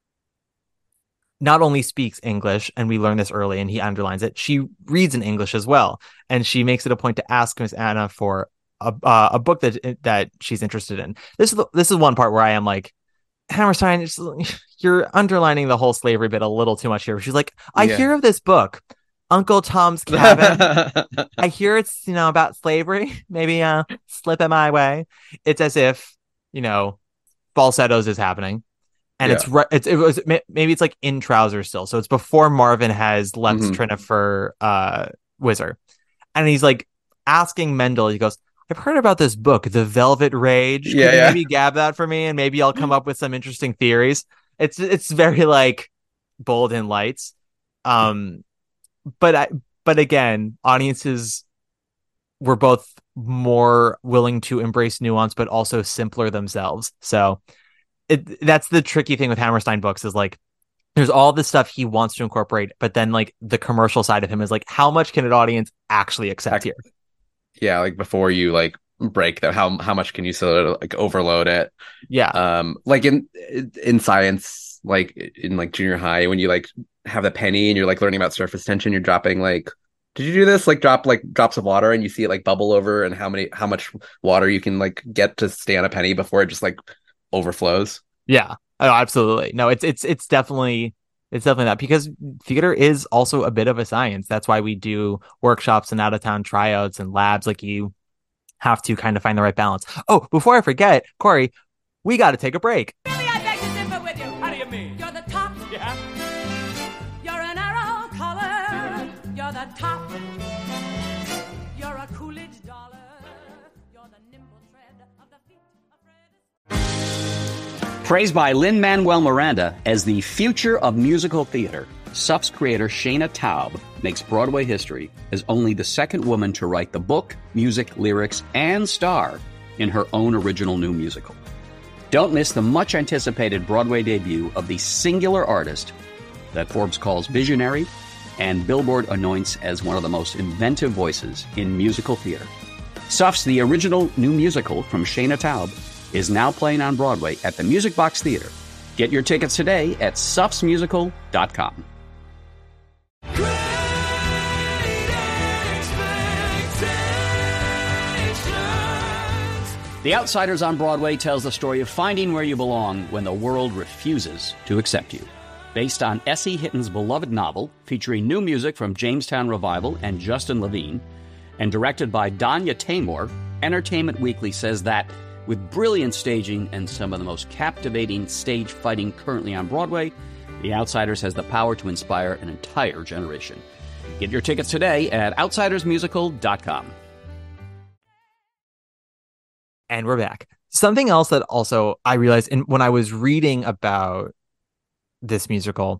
not only speaks English, and we learn this early, and he underlines it, she reads in English as well. And she makes it a point to ask Miss Anna for a book that she's interested in. This is one part where I am like, Hammerstein, you're underlining the whole slavery bit a little too much here. She's like, I hear of this book, Uncle Tom's Cabin. I hear it's, you know, about slavery. Maybe slip it my way. It's as if, you know, falsettos is happening, and maybe it's like in Trousers still, so it's before Marvin has left Trina for Whizzer, and he's like asking Mendel, he goes, I've heard about this book, The Velvet Rage. Can you maybe gab that for me, and maybe I'll come up with some interesting theories. It's very like bold in lights, but again, audiences were both more willing to embrace nuance, but also simpler themselves. So that's the tricky thing with Hammerstein books, is like, there's all this stuff he wants to incorporate, but then like the commercial side of him is like, how much can an audience actually accept here? Yeah, like before you like break that, how much can you sort of like overload it? Yeah. Like in science, like in like junior high, when you like have the penny and you're like learning about surface tension, you're dropping like, did you do this? Like drop like drops of water and you see it like bubble over, and how much water you can like get to stay on a penny before it just like overflows. Yeah. Oh, absolutely. No, it's definitely that, because theater is also a bit of a science. That's why we do workshops and out of town tryouts and labs. Like, you have to kind of find the right balance. Oh, before I forget, Corey, we got to take a break. Really, I beg to differ with you. How do you mean? You're the top. Yeah. You're an arrow collar. You're the top. You're a Coolidge dollar. You're the nimble tread of the feet of Fred. Praised by Lin-Manuel Miranda as the future of musical theater, SUF's creator Shana Taub makes Broadway history as only the second woman to write the book, music, lyrics, and star in her own original new musical. Don't miss the much-anticipated Broadway debut of the singular artist that Forbes calls visionary and Billboard anoints as one of the most inventive voices in musical theater. SUF's The Original New Musical from Shana Taub is now playing on Broadway at the Music Box Theater. Get your tickets today at sufsmusical.com. The Outsiders on Broadway tells the story of finding where you belong when the world refuses to accept you. Based on S.E. Hitton's beloved novel, featuring new music from Jamestown Revival and Justin Levine, and directed by Danya Taymor, Entertainment Weekly says that with brilliant staging and some of the most captivating stage fighting currently on Broadway, The Outsiders has the power to inspire an entire generation. Get your tickets today at outsidersmusical.com. And we're back. Something else that also I realized when I was reading about this musical,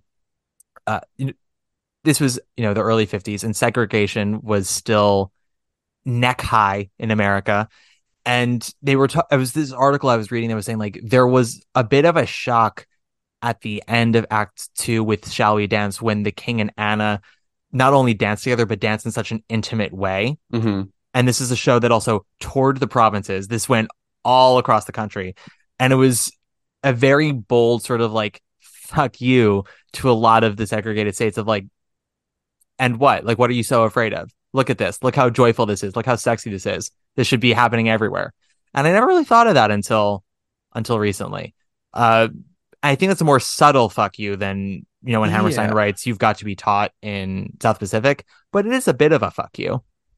this was, the early 50s, and segregation was still neck high in America. And they were, it was this article I was reading that was saying like there was a bit of a shock at the end of Act 2 with Shall We Dance, when the King and Anna not only dance together, but dance in such an intimate way. Mm-hmm. And this is a show that also toured the provinces. This went all across the country. And it was a very bold sort of like, fuck you to a lot of the segregated states of like, and what? Like, what are you so afraid of? Look at this. Look how joyful this is. Look how sexy this is. This should be happening everywhere. And I never really thought of that until recently. I think that's a more subtle fuck you than, when Hammerstein writes, you've got to be taught in South Pacific, but it is a bit of a fuck you.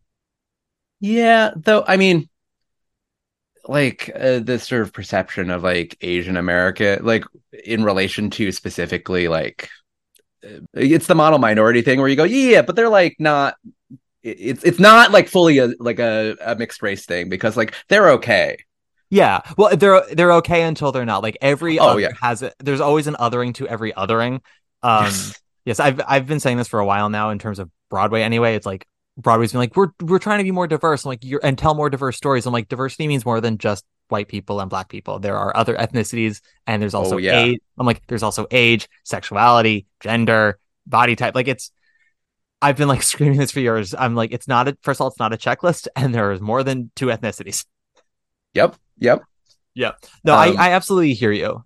Yeah, though, I mean, like this sort of perception of like Asian America, like in relation to specifically like it's the model minority thing where you go, yeah, but they're like not. It's not like fully a mixed race thing, because like they're okay. Yeah, well, they're okay until they're not. Like every other has it. There's always an othering to every othering. Yes, I've been saying this for a while now in terms of Broadway. Anyway, it's like Broadway's been like we're trying to be more diverse, and like and tell more diverse stories. I'm like, diversity means more than just white people and black people. There are other ethnicities, and there's also age. I'm like, there's also age, sexuality, gender, body type. Like I've been like screaming this for years. I'm like, first of all, it's not a checklist, and there is more than two ethnicities. Yep. Yeah. No, I absolutely hear you.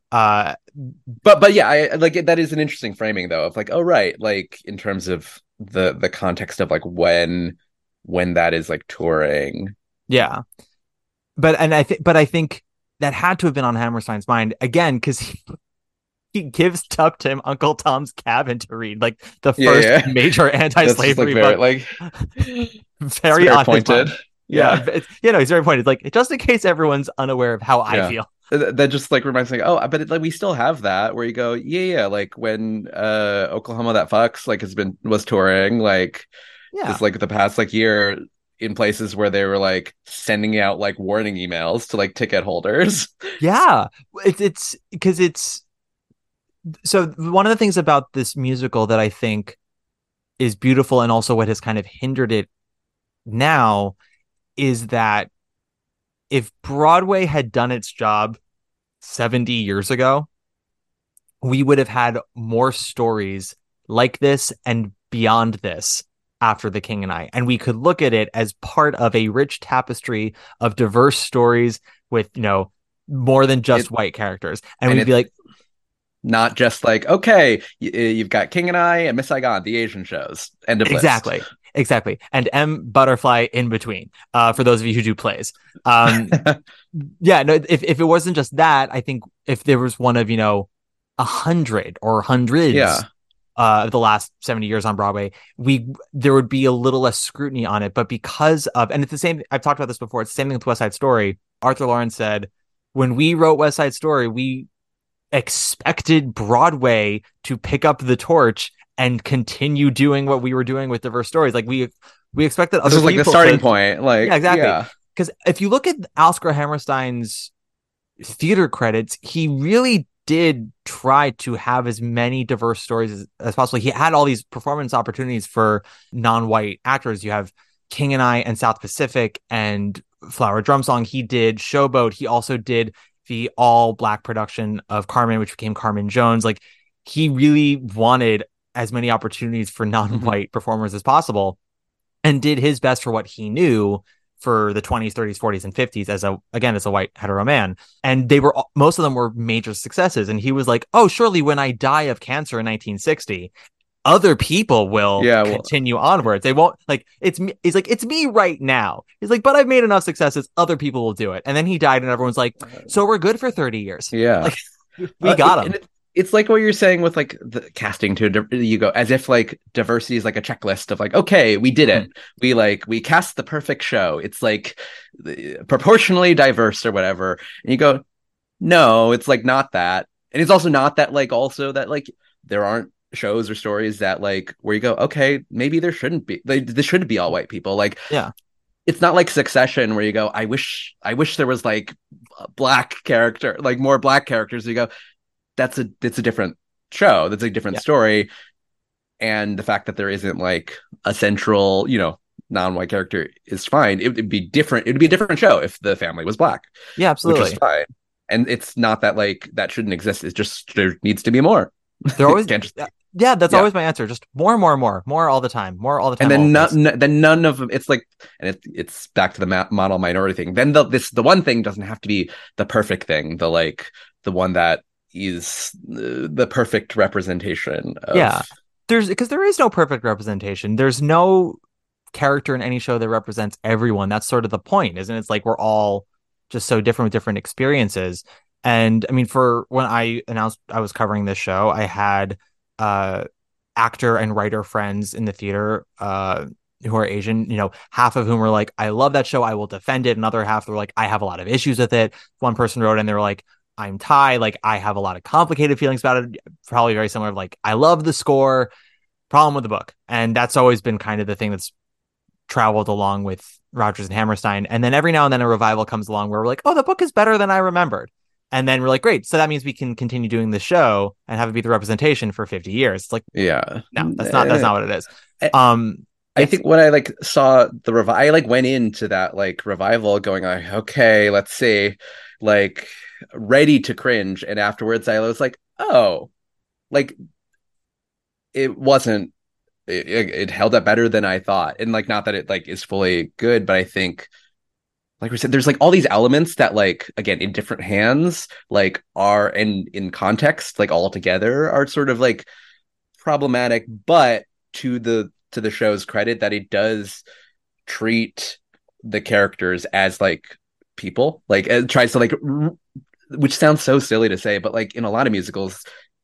But yeah, I like it. That is an interesting framing though, of like, oh right, like in terms of the context of like when that is like touring. Yeah. But I think that had to have been on Hammerstein's mind again, because he gives Tub Tim Uncle Tom's Cabin to read, like the first major anti-slavery book. Very pointed. Yeah, he's very pointed. Like, just in case everyone's unaware of how I feel. That just like reminds me, but like we still have that where you go, like when Oklahoma That Fucks like was touring, like just like the past like year, in places where they were like sending out like warning emails to like ticket holders. Yeah, it's because it's so one of the things about this musical that I think is beautiful, and also what has kind of hindered it now, is that if Broadway had done its job 70 years ago, we would have had more stories like this and beyond this after The King and I. And we could look at it as part of a rich tapestry of diverse stories with, more than just white characters. And we'd be like, not just like, okay, you've got King and I and Miss Saigon, the Asian shows. End of list. Exactly. And M Butterfly in between, for those of you who do plays. If it wasn't just that, I think if there was one of, 100 or hundreds of the last 70 years on Broadway, there would be a little less scrutiny on it. But because of, and it's the same, I've talked about this before, it's the same thing with West Side Story. Arthur Lawrence said, when we wrote West Side Story, we expected Broadway to pick up the torch and continue doing what we were doing with diverse stories. Like we expected other people. This is like the starting point. Like, yeah, exactly. Because if you look at Oscar Hammerstein's theater credits, he really did try to have as many diverse stories as possible. He had all these performance opportunities for non-white actors. You have King and I and South Pacific and Flower Drum Song. He did Showboat. He also did the all-black production of Carmen, which became Carmen Jones. Like, he really wanted as many opportunities for non-white performers as possible, and did his best for what he knew for the 20s, 30s, 40s, and 50s as a white hetero man. And most of them were major successes. And he was like, oh, surely when I die of cancer in 1960, other people will continue onwards. They won't, like, he's like, it's me right now. He's like, but I've made enough successes. Other people will do it. And then he died and everyone's like, so we're good for 30 years. Yeah. Like, we got him. It's like what you're saying with like the casting you go as if like diversity is like a checklist of like, okay, we did it. We cast the perfect show. It's like proportionally diverse or whatever. And you go, no, it's like not that. And it's also not that like also that like there aren't shows or stories that like where you go, okay, maybe there shouldn't be this shouldn't be all white people. Like Yeah. it's not like Succession where you go, I wish there was like a black character, like more black characters. You go, it's a different show. That's a different story. And the fact that there isn't like a central, non-white character is fine. It'd be different. It'd be a different show if the family was black. Yeah, absolutely. Which is fine. And it's not that like that shouldn't exist. It's just there needs to be more. They're always that's always my answer. Just more all the time, And then none of them. It's like, and it's back to the model minority thing. Then the one thing doesn't have to be the perfect thing. The one that is the perfect representation. Because there is no perfect representation. There's no character in any show that represents everyone. That's sort of the point, isn't it? It's like we're all just so different with different experiences. And I mean, for when I announced I was covering this show, I had actor and writer friends in the theater who are Asian, half of whom were like, I love that show, I will defend it. Another half were like, I have a lot of issues with it. One person wrote and they were like, I'm Thai, like I have a lot of complicated feelings about it. Probably very similar, like I love the score, problem with the book. And that's always been kind of the thing that's traveled along with Rodgers and Hammerstein. And then every now and then a revival comes along where we're like, oh, the book is better than I remembered. And then we're like, great. So that means we can continue doing the show and have it be the representation for 50 years. It's like, yeah, no, that's not what it is. I think when I like saw the I like went into that like revival going like, okay, let's see, like ready to cringe. And afterwards I was like, oh, like it wasn't, it held up better than I thought. And like, not that it like is fully good, but I think, like we said, there's like all these elements that like, again, in different hands, like are, and in context, like all together are sort of like problematic, but to the show's credit that it does treat the characters as like people, like it tries to like, which sounds so silly to say, but like in a lot of musicals,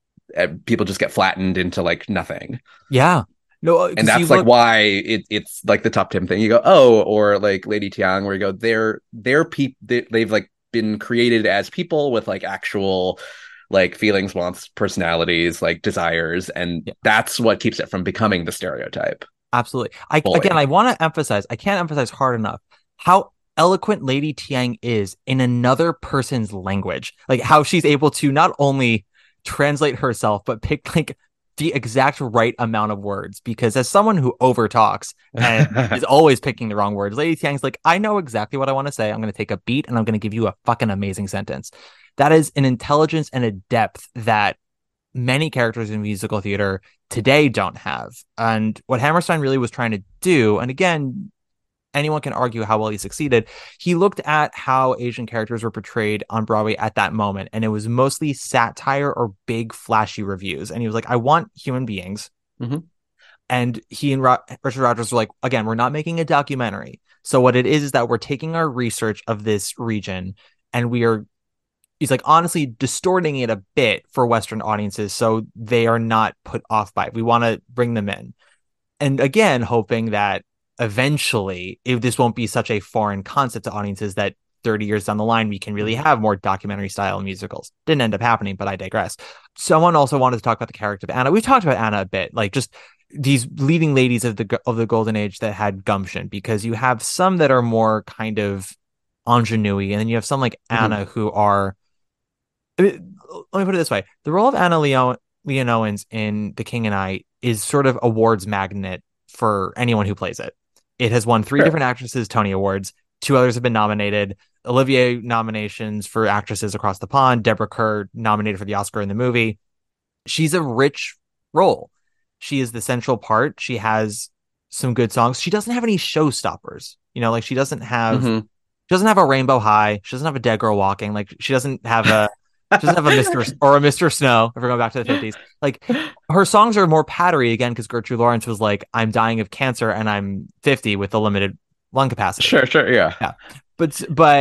people just get flattened into like nothing. Yeah. No, and that's like why it's like the top 10 thing. You go, oh, or like Lady Thiang, where you go, they're people, they've like been created as people with like actual like feelings, wants, personalities, like desires, and that's what keeps it from becoming the stereotype. Absolutely. I want to emphasize, I can't emphasize hard enough how eloquent Lady Thiang is in another person's language. Like how she's able to not only translate herself, but pick like the exact right amount of words, because as someone who overtalks and is always picking the wrong words, Lady Thiang's like, I know exactly what I want to say. I'm going to take a beat and I'm going to give you a fucking amazing sentence. That is an intelligence and a depth that many characters in musical theater today don't have. And what Hammerstein really was trying to do, and again, anyone can argue how well he succeeded, he looked at how Asian characters were portrayed on Broadway at that moment, and it was mostly satire or big flashy reviews. And he was like, I want human beings. Mm-hmm. And he and Richard Rodgers were like, again, we're not making a documentary. So what it is that we're taking our research of this region and he's like, honestly distorting it a bit for Western audiences so they are not put off by it. We want to bring them in. And again, hoping that eventually this won't be such a foreign concept to audiences that 30 years down the line we can really have more documentary style musicals. Didn't end up happening, but I digress. Someone also wanted to talk about the character of Anna. We've talked about Anna a bit, like just these leading ladies of the golden age that had gumption, because you have some that are more kind of ingenue, and then you have some like Anna who are, I mean, let me put it this way, the role of Anna Leon Owens in The King and I is sort of awards magnet for anyone who plays it. It has won 3 different actresses Tony Awards. 2 others have been nominated. Olivier nominations for actresses across the pond. Deborah Kerr nominated for the Oscar in the movie. She's a rich role. She is the central part. She has some good songs. She doesn't have any showstoppers. Like she doesn't have a Rainbow High. She doesn't have a Dead Girl Walking. Like she doesn't have a Mr. Snow, if we're going back to the 50s. Like her songs are more pattery again, because Gertrude Lawrence was like, I'm dying of cancer and I'm 50 with a limited lung capacity. Sure, yeah. But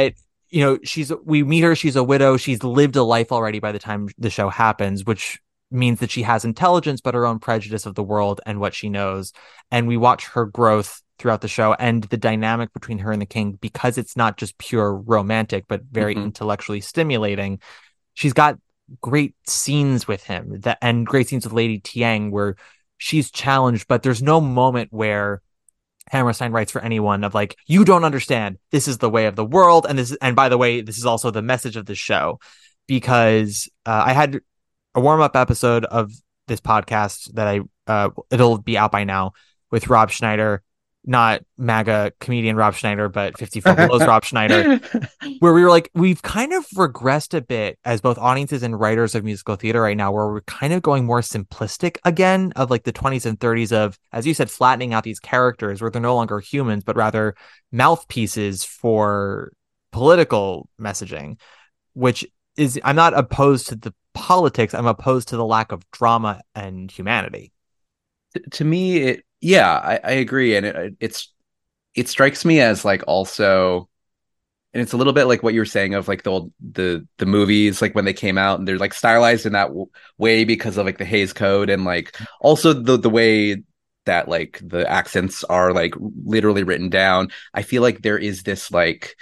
we meet her, she's a widow, she's lived a life already by the time the show happens, which means that she has intelligence, but her own prejudice of the world and what she knows. And we watch her growth throughout the show and the dynamic between her and the king, because it's not just pure romantic, but very intellectually stimulating. She's got great scenes with him and great scenes with Lady Tiang where she's challenged, but there's no moment where Hammerstein writes for anyone of like, you don't understand. This is the way of the world. And by the way, this is also the message of the show, because I had a warm-up episode of this podcast that it'll be out by now with Rob Schneider, not MAGA comedian Rob Schneider, but 54 Below's Rob Schneider, where we were like, we've kind of regressed a bit as both audiences and writers of musical theater right now, where we're kind of going more simplistic again of like the 20s and 30s of, as you said, flattening out these characters where they're no longer humans, but rather mouthpieces for political messaging, which is, I'm not opposed to the politics. I'm opposed to the lack of drama and humanity. To me, I agree, and it strikes me as like also, and it's a little bit like what you were saying of like the movies, like when they came out and they're like stylized in that way because of like the Hays Code, and like also the way that like the accents are like literally written down. I feel like there is this like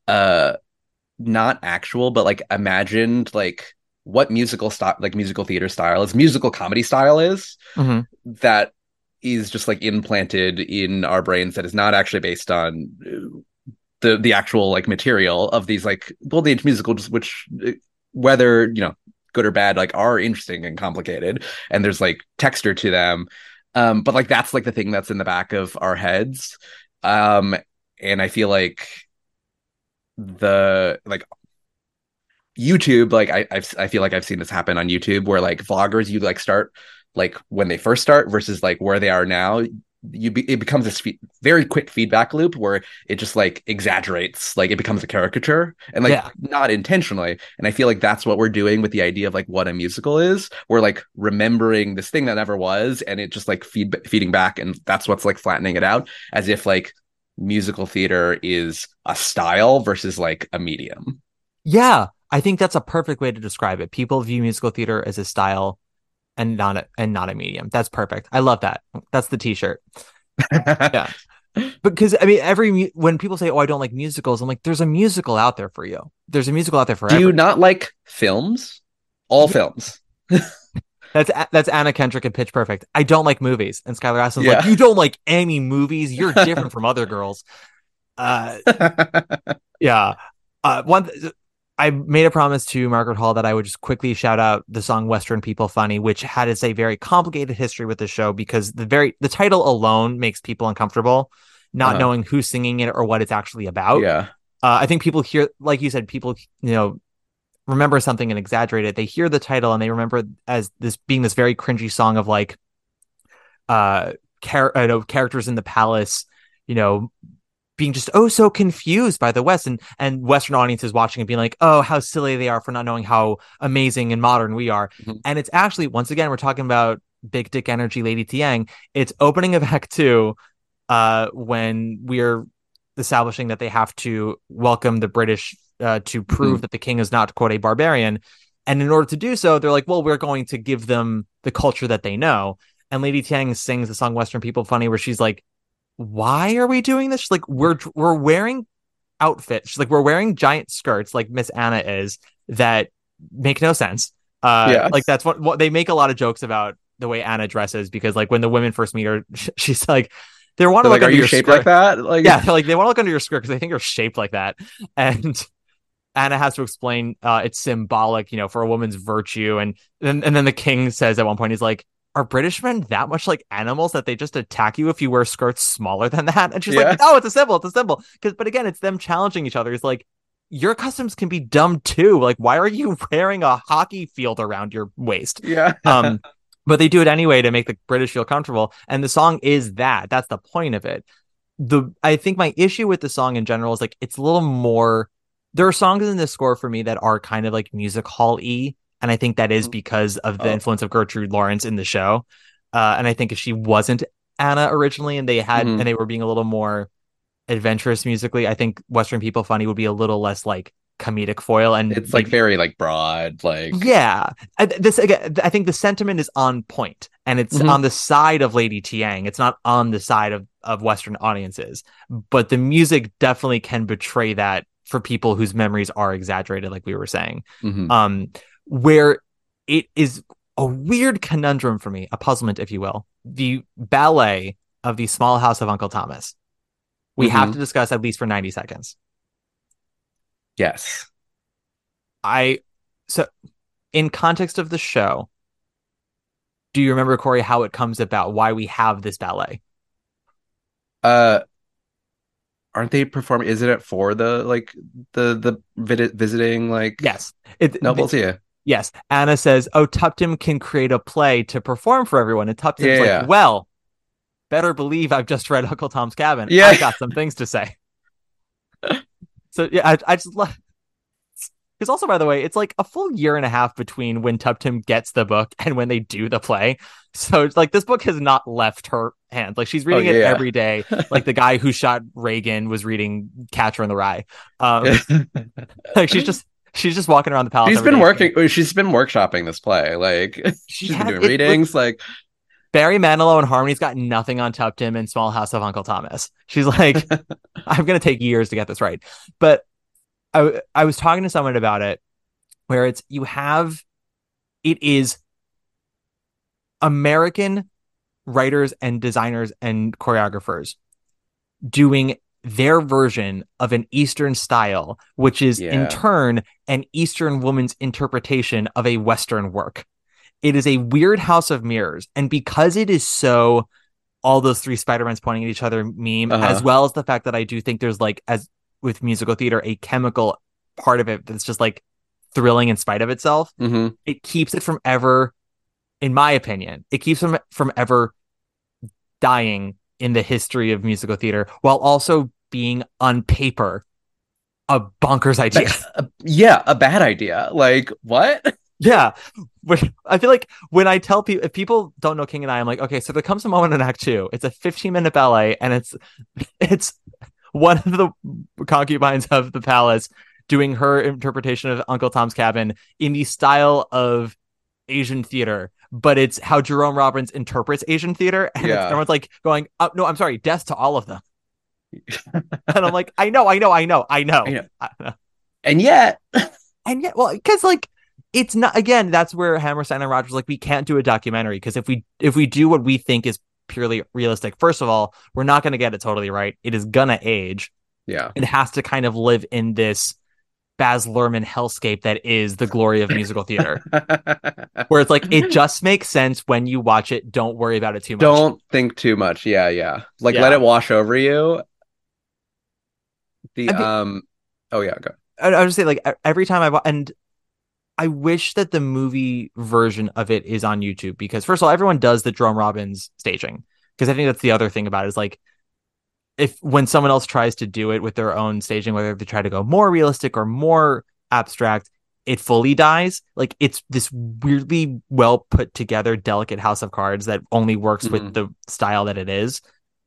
not actual but like imagined like what musical style, like musical theater style is, musical comedy style is, that is just like implanted in our brains, that is not actually based on the actual like material of these like golden age musicals, which whether, you know, good or bad, like are interesting and complicated, and there's like texture to them, but like that's like the thing that's in the back of our heads, and I feel like the like YouTube, like I feel like I've seen this happen on YouTube where like vloggers, you like start like when they first start versus like where they are now, it becomes this very quick feedback loop where it just like exaggerates, like it becomes a caricature, and like not intentionally. And I feel like that's what we're doing with the idea of like what a musical is. We're like remembering this thing that never was, and it just like feeding back, and that's what's like flattening it out, as if like musical theater is a style versus like a medium. Yeah, I think that's a perfect way to describe it. People view musical theater as a style and not a medium. That's perfect. I love that. That's the t-shirt. Yeah. Because I mean, when people say, "Oh, I don't like musicals," I'm like, "There's a musical out there for you. There's a musical out there for." Do you not like films? All films. That's Anna Kendrick and Pitch Perfect. I don't like movies, and Skylar Astin's like, "You don't like any movies? You're different from other girls." Yeah. I made a promise to Margaret Hall that I would just quickly shout out the song Western People Funny, which had a very complicated history with the show, because the title alone makes people uncomfortable, not knowing who's singing it or what it's actually about. Yeah. I think people hear, like you said, people, you know, remember something and exaggerate it. They hear the title and they remember as this being this very cringy song of like characters in the palace, you know, being just so confused by the West, and Western audiences watching and being like, oh, how silly they are for not knowing how amazing and modern we are. And it's actually, once again, we're talking about big dick energy Lady Tiang. It's opening of Act 2 when we're establishing that they have to welcome the British to prove that the king is not, quote, a barbarian. And in order to do so, they're like, well, we're going to give them the culture that they know. And Lady Tiang sings the song Western People Funny, where she's like, why are we doing this? She's like, we're wearing outfits. She's like, we're wearing giant skirts like Miss Anna is, that make no sense. Like that's what they make a lot of jokes about the way Anna dresses, because like when the women first meet her, she's like, they want to look under your shaped skirt like that. Like, yeah, like they want to look under your skirt because they think you're shaped like that. And Anna has to explain it's symbolic, you know, for a woman's virtue. And then the king says at one point, he's like, are British men that much like animals that they just attack you if you wear skirts smaller than that? And she's like, no, it's a symbol. But again, it's them challenging each other. It's like, your customs can be dumb too. Like, why are you wearing a hockey field around your waist? Yeah. But they do it anyway to make the British feel comfortable. And the song is that. That's the point of it. I think my issue with the song in general is like, it's a little more, there are songs in this score for me that are kind of like music hall-y. And I think that is because of the influence of Gertrude Lawrence in the show. And I think if she wasn't Anna originally and they were being a little more adventurous musically, I think Western People Funny would be a little less like comedic foil. And it's like very like broad, like, yeah. I think the sentiment is on point, and it's on the side of Lady Tiang. It's not on the side of Western audiences, but the music definitely can betray that for people whose memories are exaggerated, like we were saying. where it is a weird conundrum for me, a puzzlement, if you will. The ballet of the Small House of Uncle Thomas. We have to discuss at least for 90 seconds. Yes. So in context of the show, do you remember, Corey, how it comes about, why we have this ballet? Aren't they performing? Isn't it for the visiting Yes. nobles? Yeah. Yes. Anna says, "Oh, Tuptim can create a play to perform for everyone." And Tuptim's well, better believe I've just read Uncle Tom's Cabin. Yeah. I've got some things to say. So yeah, I just love. Because also, by the way, it's like a full year and a half between when Tuptim gets the book and when they do the play. So it's like this book has not left her hands. Like she's reading it every day. Like the guy who shot Reagan was reading Catcher in the Rye. Like she's just walking around the palace. She's been working. She's been workshopping this play. Like she's been doing readings. Like Barry Manilow and Harmony's got nothing on Tuptim and Small House of Uncle Thomas. She's like, I'm gonna take years to get this right, but. I was talking to someone about it where it is American writers and designers and choreographers doing their version of an Eastern style, which is in turn an Eastern woman's interpretation of a Western work. It is a weird house of mirrors. And because it is so all those three Spider-Mans pointing at each other meme, as well as the fact that I do think there's with musical theater, a chemical part of it that's just like thrilling in spite of itself. It keeps it from ever, in my opinion, it keeps from ever dying in the history of musical theater, while also being on paper a bonkers idea. A bad idea. Like what? Yeah. I feel like when I tell people, if people don't know King and I, I'm like, okay, so there comes a moment in Act 2. It's a 15-minute ballet, and it's one of the concubines of the palace doing her interpretation of Uncle Tom's Cabin in the style of Asian theater, but it's how Jerome Robbins interprets Asian theater. And everyone's like going, oh, no, I'm sorry, death to all of them. And I'm like, I know. And yet, well, because like, it's not, again, that's where Hammerstein and Rogers, like, we can't do a documentary, because if we do what we think is purely realistic, first of all, we're not going to get it totally right. It is gonna age. Yeah, it has to kind of live in this Baz Luhrmann hellscape that is the glory of musical theater, where it's like it just makes sense when you watch it. Don't worry about it too much. Don't think too much. Yeah. Let it wash over you. Go. I would just say, like, every time and I wish that the movie version of it is on YouTube, because first of all, everyone does the Jerome Robbins staging, because I think that's the other thing about it, is like, when someone else tries to do it with their own staging, whether they try to go more realistic or more abstract, it fully dies. Like, it's this weirdly well put together, delicate house of cards that only works with the style that it is.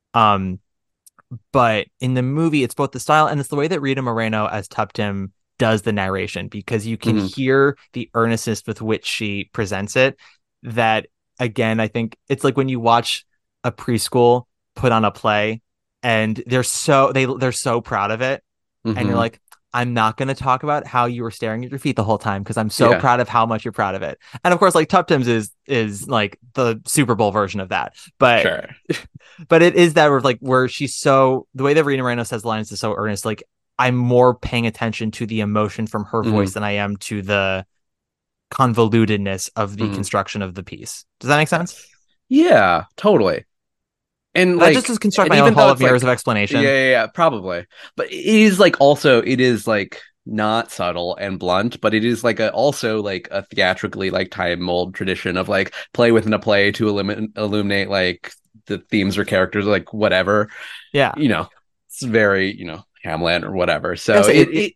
But in the movie, it's both the style and it's the way that Rita Moreno as Tuptim does the narration, because you can hear the earnestness with which she presents it. That, again, I think it's like when you watch a preschool put on a play and they're so proud of it, and you're like, I'm not going to talk about how you were staring at your feet the whole time, because I'm so proud of how much you're proud of it. And of course, like, Tuptim's is like the Super Bowl version of that. But but it is that where she's so, the way that Rita Moreno says the lines is so earnest. Like, I'm more paying attention to the emotion from her voice than I am to the convolutedness of the construction of the piece. Does that make sense? Yeah, totally. And that just construct my own hall of mirrors of explanation. Yeah, probably. But it is like, also, it is like not subtle and blunt, but it is like also like a theatrically like time mold tradition of like play within a play to illuminate like the themes or characters, like whatever. Yeah, it's very Hamlet or whatever. So it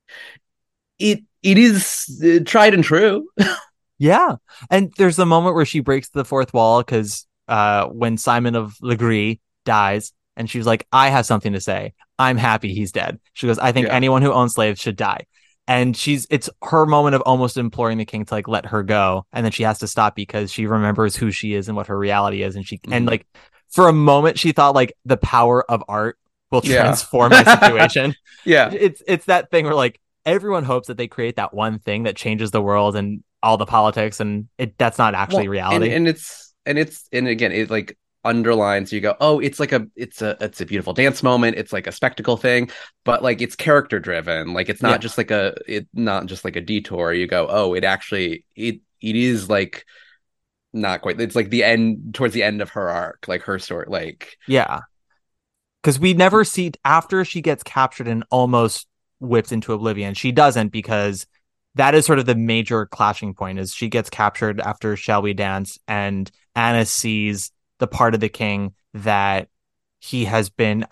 is tried and true. Yeah, and there's the moment where she breaks the fourth wall, because when Simon of Legree dies, and she was like, I have something to say. I'm happy he's dead. She goes, I think anyone who owns slaves should die. And it's her moment of almost imploring the king to like let her go, and then she has to stop because she remembers who she is and what her reality is, and and like for a moment she thought like the power of art will transform the situation. Yeah, it's that thing where like everyone hopes that they create that one thing that changes the world and all the politics, and that's not actually reality. And again, it like underlines, you go, oh, it's a beautiful dance moment, it's like a spectacle thing, but like it's character driven, like it's not just like a detour. You go, oh, it is like not quite, it's like the end, towards the end of her arc, like her story, like because we never see, after she gets captured and almost whipped into oblivion, she doesn't, because that is sort of the major clashing point, is she gets captured after Shall We Dance, and Anna sees the part of the king that he has been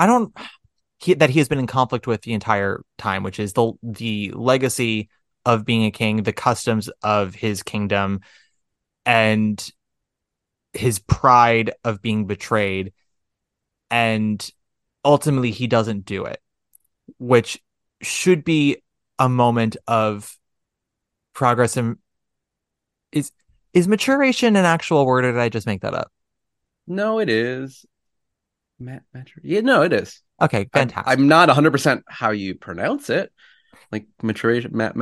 in conflict with the entire time, which is the legacy of being a king, the customs of his kingdom, and his pride of being betrayed. And ultimately he doesn't do it, which should be a moment of progress. And is maturation an actual word, or did I just make that up? No, it is. Yeah, no, it is. Okay, fantastic. I'm not 100% how you pronounce it. Like maturation. Maturation.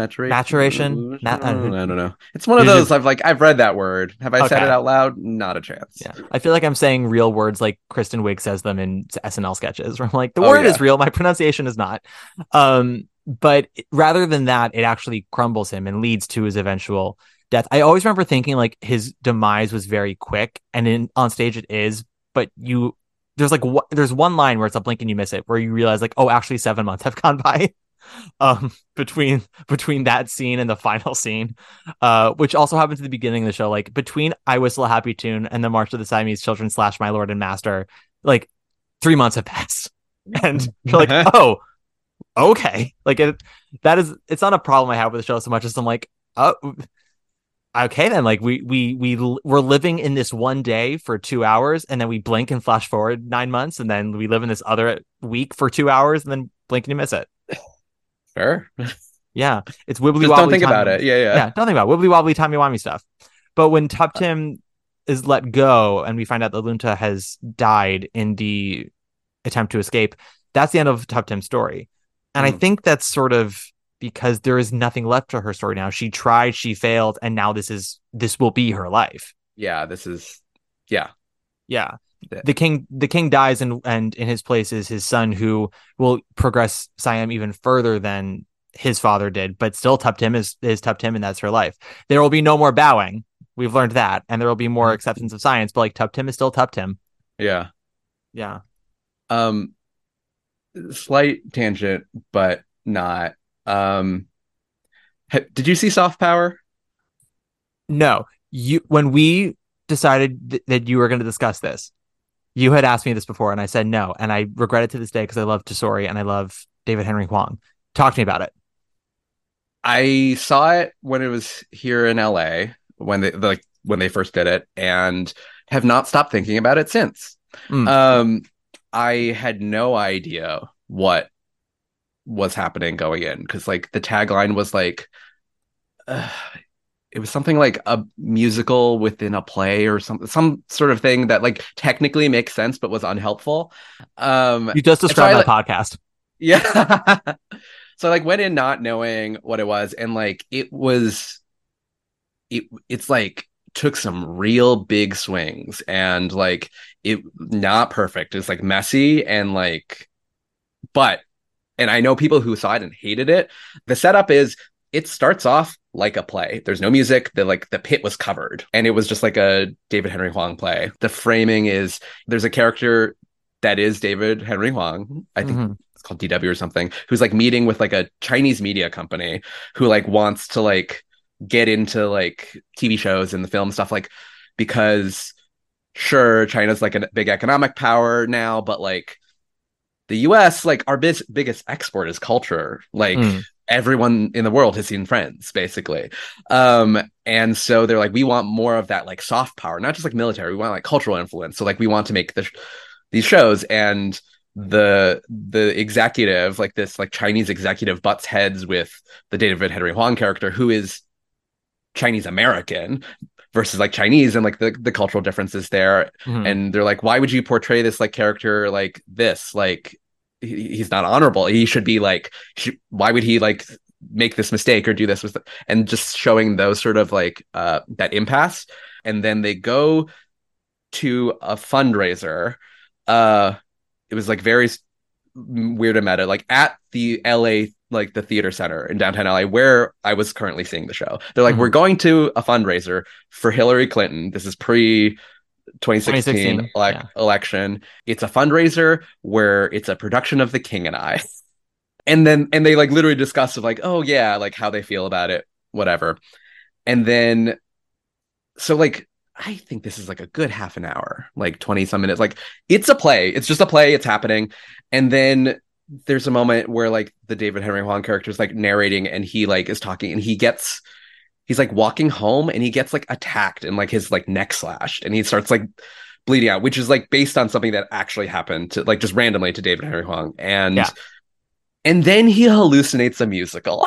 I don't know. It's one of those I've read that word. Have I said it out loud? Not a chance. Yeah, I feel like I'm saying real words like Kristen Wiig says them in SNL sketches, where I'm like, the word is real, my pronunciation is not. But rather than that, it actually crumbles him and leads to his eventual death. I always remember thinking like his demise was very quick, and on stage it is, but there's one line where it's a blink and you miss it, where you realize like, oh, actually 7 months have gone by between that scene and the final scene, which also happens at the beginning of the show. Like between I Whistle a Happy Tune and the March of the Siamese Children / My Lord and Master, like 3 months have passed, and you're like, oh, okay. Like it's not a problem I have with the show so much as I'm like, oh, okay, then like we're living in this one day for 2 hours, and then we blink and flash forward 9 months, and then we live in this other week for 2 hours, and then blink and you miss it. Sure. Yeah, it's wibbly wobbly. Just don't think about it. Yeah. Don't think about it. Wibbly wobbly, timey wimey stuff. But when Tuptim is let go, and we find out that Lunta has died in the attempt to escape, that's the end of Tuptim's story. And I think that's sort of because there is nothing left to her story now. She tried, she failed, and now this will be her life. Yeah, Yeah. The king dies, and in his place is his son, who will progress Siam even further than his father did, but still Tuptim is Tuptim, and that's her life. There will be no more bowing. We've learned that, and there will be more acceptance of science, but like Tuptim is still Tuptim. Yeah. Slight tangent, but not. Did you see Soft Power? No. When we decided that you were going to discuss this, you had asked me this before, and I said no, and I regret it to this day because I love Tesori and I love David Henry Hwang. Talk to me about it. I saw it when it was here in LA when they first did it, and have not stopped thinking about it since. I had no idea what was happening going in, because like the tagline was like it was something like a musical within a play or some sort of thing that like technically makes sense but was unhelpful. You just described my podcast. Yeah. So I like went in not knowing what it was, and like it's like took some real big swings, and like it not perfect. It's like messy, and like, and I know people who saw it and hated it. The setup is it starts off like a play. There's no music. The pit was covered, and it was just like a David Henry Hwang play. The framing is there's a character that is David Henry Hwang. I think it's called DW or something, who's like meeting with like a Chinese media company who like wants to like get into like TV shows and the film stuff, like, because sure, China's like a big economic power now, but like the US, like our biggest export is culture. Like everyone in the world has seen Friends, basically. And so they're like, we want more of that like soft power, not just like military. We want like cultural influence. So like we want to make these shows, and the executive, like this like Chinese executive, butts heads with the David Henry Hwang character, who is Chinese American versus like Chinese, and like the cultural differences there. And they're like, why would you portray this like character like this? Like he's not honorable. He should be like, why would he like make this mistake or do this and just showing those sort of like that impasse. And then they go to a fundraiser. It was like very weird and meta, like at the LA, like the theater center in downtown LA where I was currently seeing the show. They're like, we're going to a fundraiser for Hillary Clinton. This is pre 2016 election. It's a fundraiser where it's a production of The King and I. And they like literally discuss of like, oh yeah, like how they feel about it, whatever. And then, so like, I think this is like a good half an hour, like 20 some minutes. Like it's a play. It's just a play. It's happening. And then there's a moment where like the David Henry Hwang character is like narrating and he like is talking and he's like walking home and he gets like attacked and like his like neck slashed and he starts like bleeding out, which is like based on something that actually happened to like just randomly to David Henry Hwang. And then he hallucinates a musical.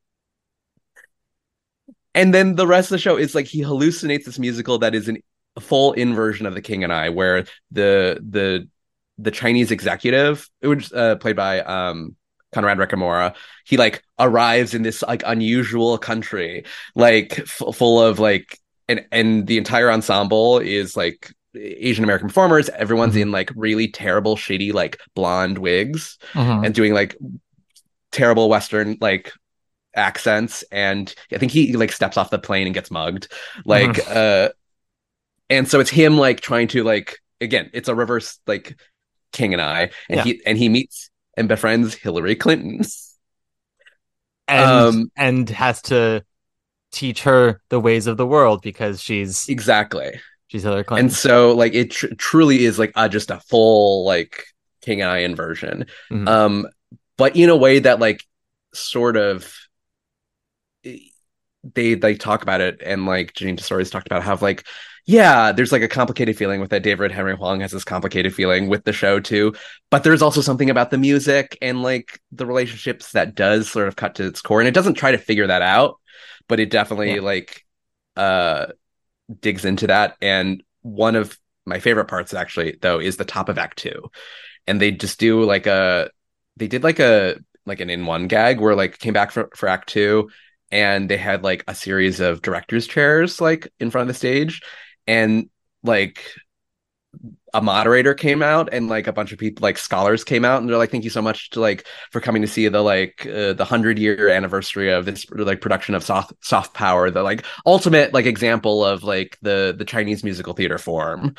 And then the rest of the show is like he hallucinates this musical that is a full inversion of The King and I, where the Chinese executive, it was played by Conrad Ricamora, he like arrives in this like unusual country, like full of like, and the entire ensemble is like Asian American performers. Everyone's in like really terrible, shitty, like blonde wigs and doing like terrible Western like accents. And I think he like steps off the plane and gets mugged. Like, and so it's him like trying to like, again, it's a reverse like King and I, and he meets and befriends Hillary Clinton. And has to teach her the ways of the world because she's Hillary Clinton. And so like it truly is like just a full like King and I inversion. But in a way that like sort of they like talk about it, and like Jeanine Tesori's talked about how like, yeah, there's like a complicated feeling with that. David Henry Hwang has this complicated feeling with the show too, but there's also something about the music and like the relationships that does sort of cut to its core, and it doesn't try to figure that out, but it definitely like digs into that. And one of my favorite parts actually though is the top of Act 2, and they just do like an in one gag where like came back for Act 2, and they had like a series of directors' chairs like in front of the stage, and like a moderator came out and like a bunch of people like scholars came out and they're like, thank you so much to like for coming to see the like the 100-year anniversary of this like production of soft power, the like ultimate like example of like the Chinese musical theater form.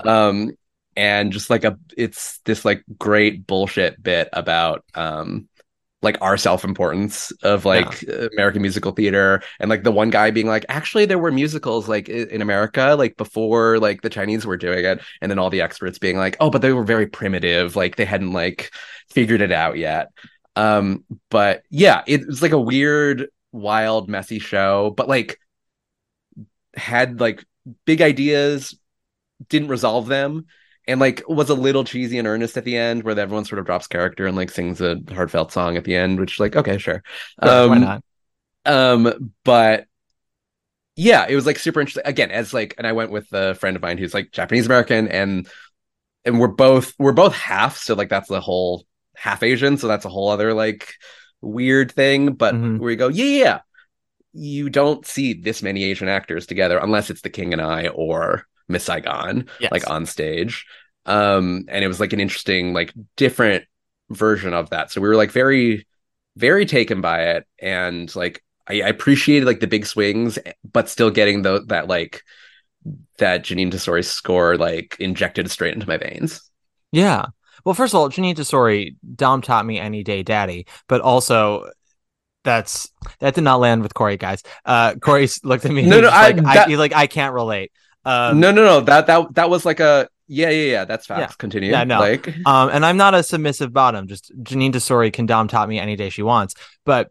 And just like it's this like great bullshit bit about like our self-importance of like American musical theater, and like the one guy being like, actually there were musicals like in America like before like the Chinese were doing it, and then all the experts being like, oh, but they were very primitive, like they hadn't like figured it out yet. But yeah, it was like a weird, wild, messy show, but like had like big ideas, didn't resolve them, and like was a little cheesy and earnest at the end, where everyone sort of drops character and like sings a heartfelt song at the end, which like, okay, sure. Why not? But yeah, it was like super interesting. Again, as like, and I went with a friend of mine who's like Japanese American, and we're both half, so like that's the whole half Asian, so that's a whole other like weird thing. But where you go, yeah, you don't see this many Asian actors together unless it's The King and I or Miss Saigon, like on stage. And it was like an interesting, like different version of that. So we were like very, very taken by it. And like, I appreciated like the big swings, but still getting that Jeanine Tesori score, like injected straight into my veins. Yeah. Well, first of all, Jeanine Tesori, Dom taught me any day daddy, but also that did not land with Corey, guys. Corey looked at me. I can't relate. No. That was like a yeah. That's facts. Yeah. Continue. Yeah, no. Like, and I'm not a submissive bottom. Just Jeanine Tesori can Dom top me any day she wants. But,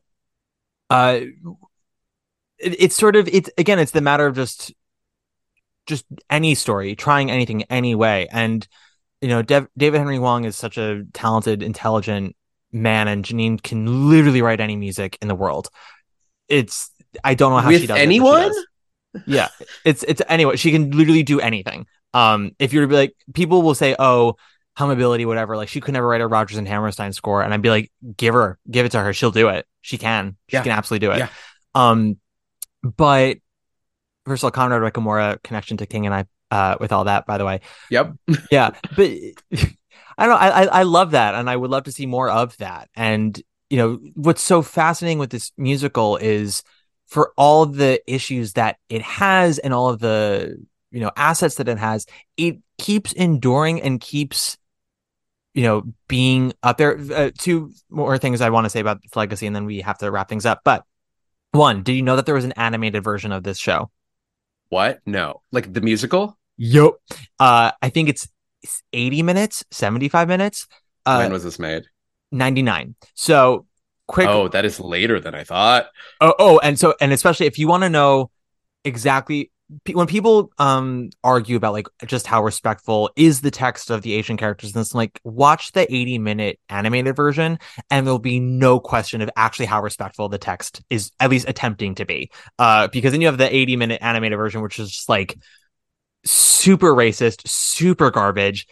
it's sort of it's the matter of just any story, trying anything anyway. And you know, David Henry Hwang is such a talented, intelligent man, and Jeanine can literally write any music in the world. I don't know how with she does anyone. Yeah, it's anyway. She can literally do anything. If you're like, people will say, "Oh, hummability, whatever. Like she could never write a Rodgers and Hammerstein score, and I'd be like, give it to her. She'll do it. She can absolutely do it. Yeah. But first of all, Conrad Ricamora connection to King and I, with all that, by the way. Yep. Yeah, but I don't know. I love that, and I would love to see more of that. And you know, what's so fascinating with this musical is for all the issues that it has and all of the, you know, assets that it has, it keeps enduring and keeps, you know, being up there. Two more things I want to say about its legacy, and then we have to wrap things up. But one, did you know that there was an animated version of this show? What? No. Like the musical? Yep. I think it's 80 minutes, 75 minutes. When was this made? 99. So quick. Oh, that is later than I thought. And especially if you want to know exactly when people argue about like just how respectful is the text of the Asian characters in this, like watch the 80-minute animated version and there'll be no question of actually how respectful the text is, at least attempting to be. Because then you have the 80-minute animated version, which is just like super racist, super garbage.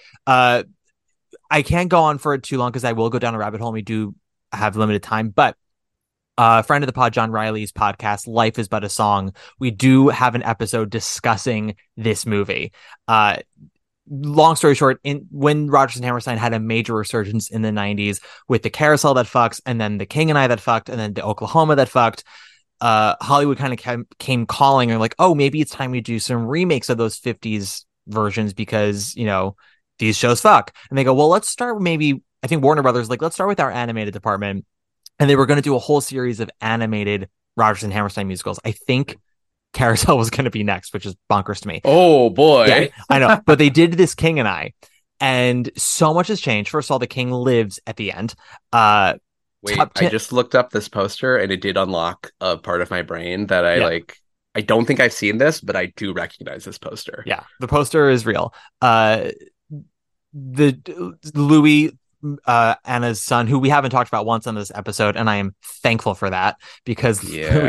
I can't go on for it too long because I will go down a rabbit hole and we do have limited time, but a friend of the pod, John Riley's podcast, Life is But a Song, we do have an episode discussing this movie. Long story short, when Rodgers and Hammerstein had a major resurgence in the 90s with the Carousel that fucks, and then the King and I that fucked, and then the Oklahoma that fucked, Hollywood kind of came calling and like, oh, maybe it's time we do some remakes of those 50s versions because, you know, these shows fuck. And they go, well, let's start maybe, I think Warner Brothers, like, let's start with our animated department. And they were going to do a whole series of animated Rodgers and Hammerstein musicals. I think Carousel was going to be next, which is bonkers to me. Oh, boy. Yeah, I know. But they did this King and I. And so much has changed. First of all, the King lives at the end. Wait, I just looked up this poster and it did unlock a part of my brain that I don't think I've seen this, but I do recognize this poster. Yeah, the poster is real. The Louis, Anna's son, who we haven't talked about once on this episode, and I am thankful for that because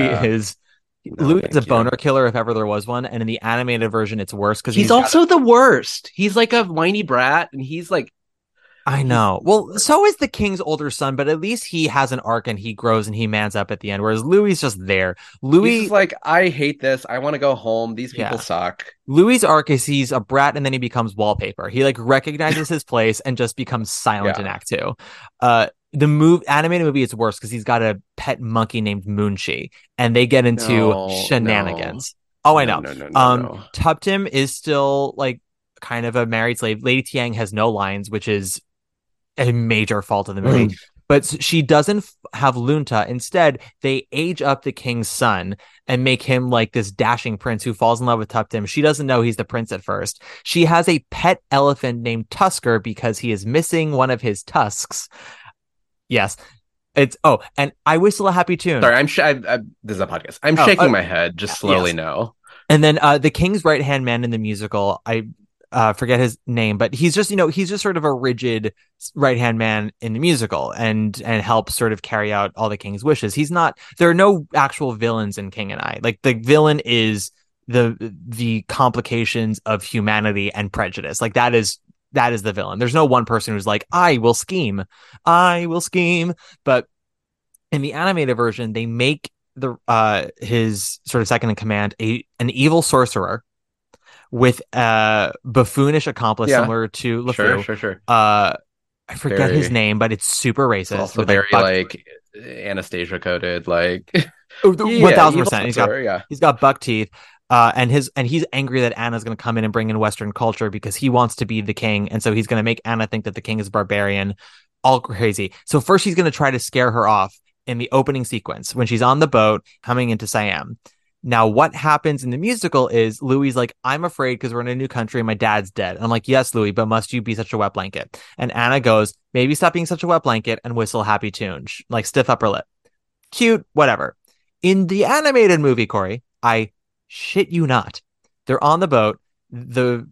Louis is a boner killer if ever there was one, and in the animated version, it's worse because he's also the worst. He's like a whiny brat, and he's like, I know. Well, so is the King's older son, but at least he has an arc and he grows and he mans up at the end, whereas Louis is just there. He's like, I hate this. I want to go home. These people suck. Louis' arc is he's a brat and then he becomes wallpaper. He like recognizes his place and just becomes silent in Act 2. The animated movie is worse because he's got a pet monkey named Moonshi and they get into shenanigans. No. Oh, I know. No. Tuptim is still like kind of a married slave. Lady Tiang has no lines, which is a major fault of the movie. But she doesn't have Lunta. Instead, they age up the King's son and make him like this dashing prince who falls in love with Tuptim. She doesn't know he's the prince at first. She has a pet elephant named Tusker because he is missing one of his tusks. Yes. And I whistle a happy tune. Sorry, this is a podcast. I'm shaking my head just slowly now. And then the King's right-hand man in the musical, I forget his name, but he's just sort of a rigid right-hand man in the musical and helps sort of carry out all the King's wishes. There are no actual villains in King and I. Like the villain is the complications of humanity and prejudice. Like that is the villain. There's no one person who's like, I will scheme. But in the animated version, they make his sort of second in command an evil sorcerer with a buffoonish accomplice similar to LeFou. Sure. I forget his name, but it's super racist. It's also very like Anastasia coded, like 1000%. He's got buck teeth. And he's angry that Anna's going to come in and bring in Western culture because he wants to be the king, and so he's going to make Anna think that the king is a barbarian. All crazy. So first he's going to try to scare her off in the opening sequence when she's on the boat coming into Siam. Now, what happens in the musical is Louis like, I'm afraid because we're in a new country and my dad's dead. And I'm like, yes, Louis, but must you be such a wet blanket? And Anna goes, maybe stop being such a wet blanket and whistle a happy tune, like stiff upper lip. Cute, whatever. In the animated movie, Corey, I shit you not, they're on the boat. The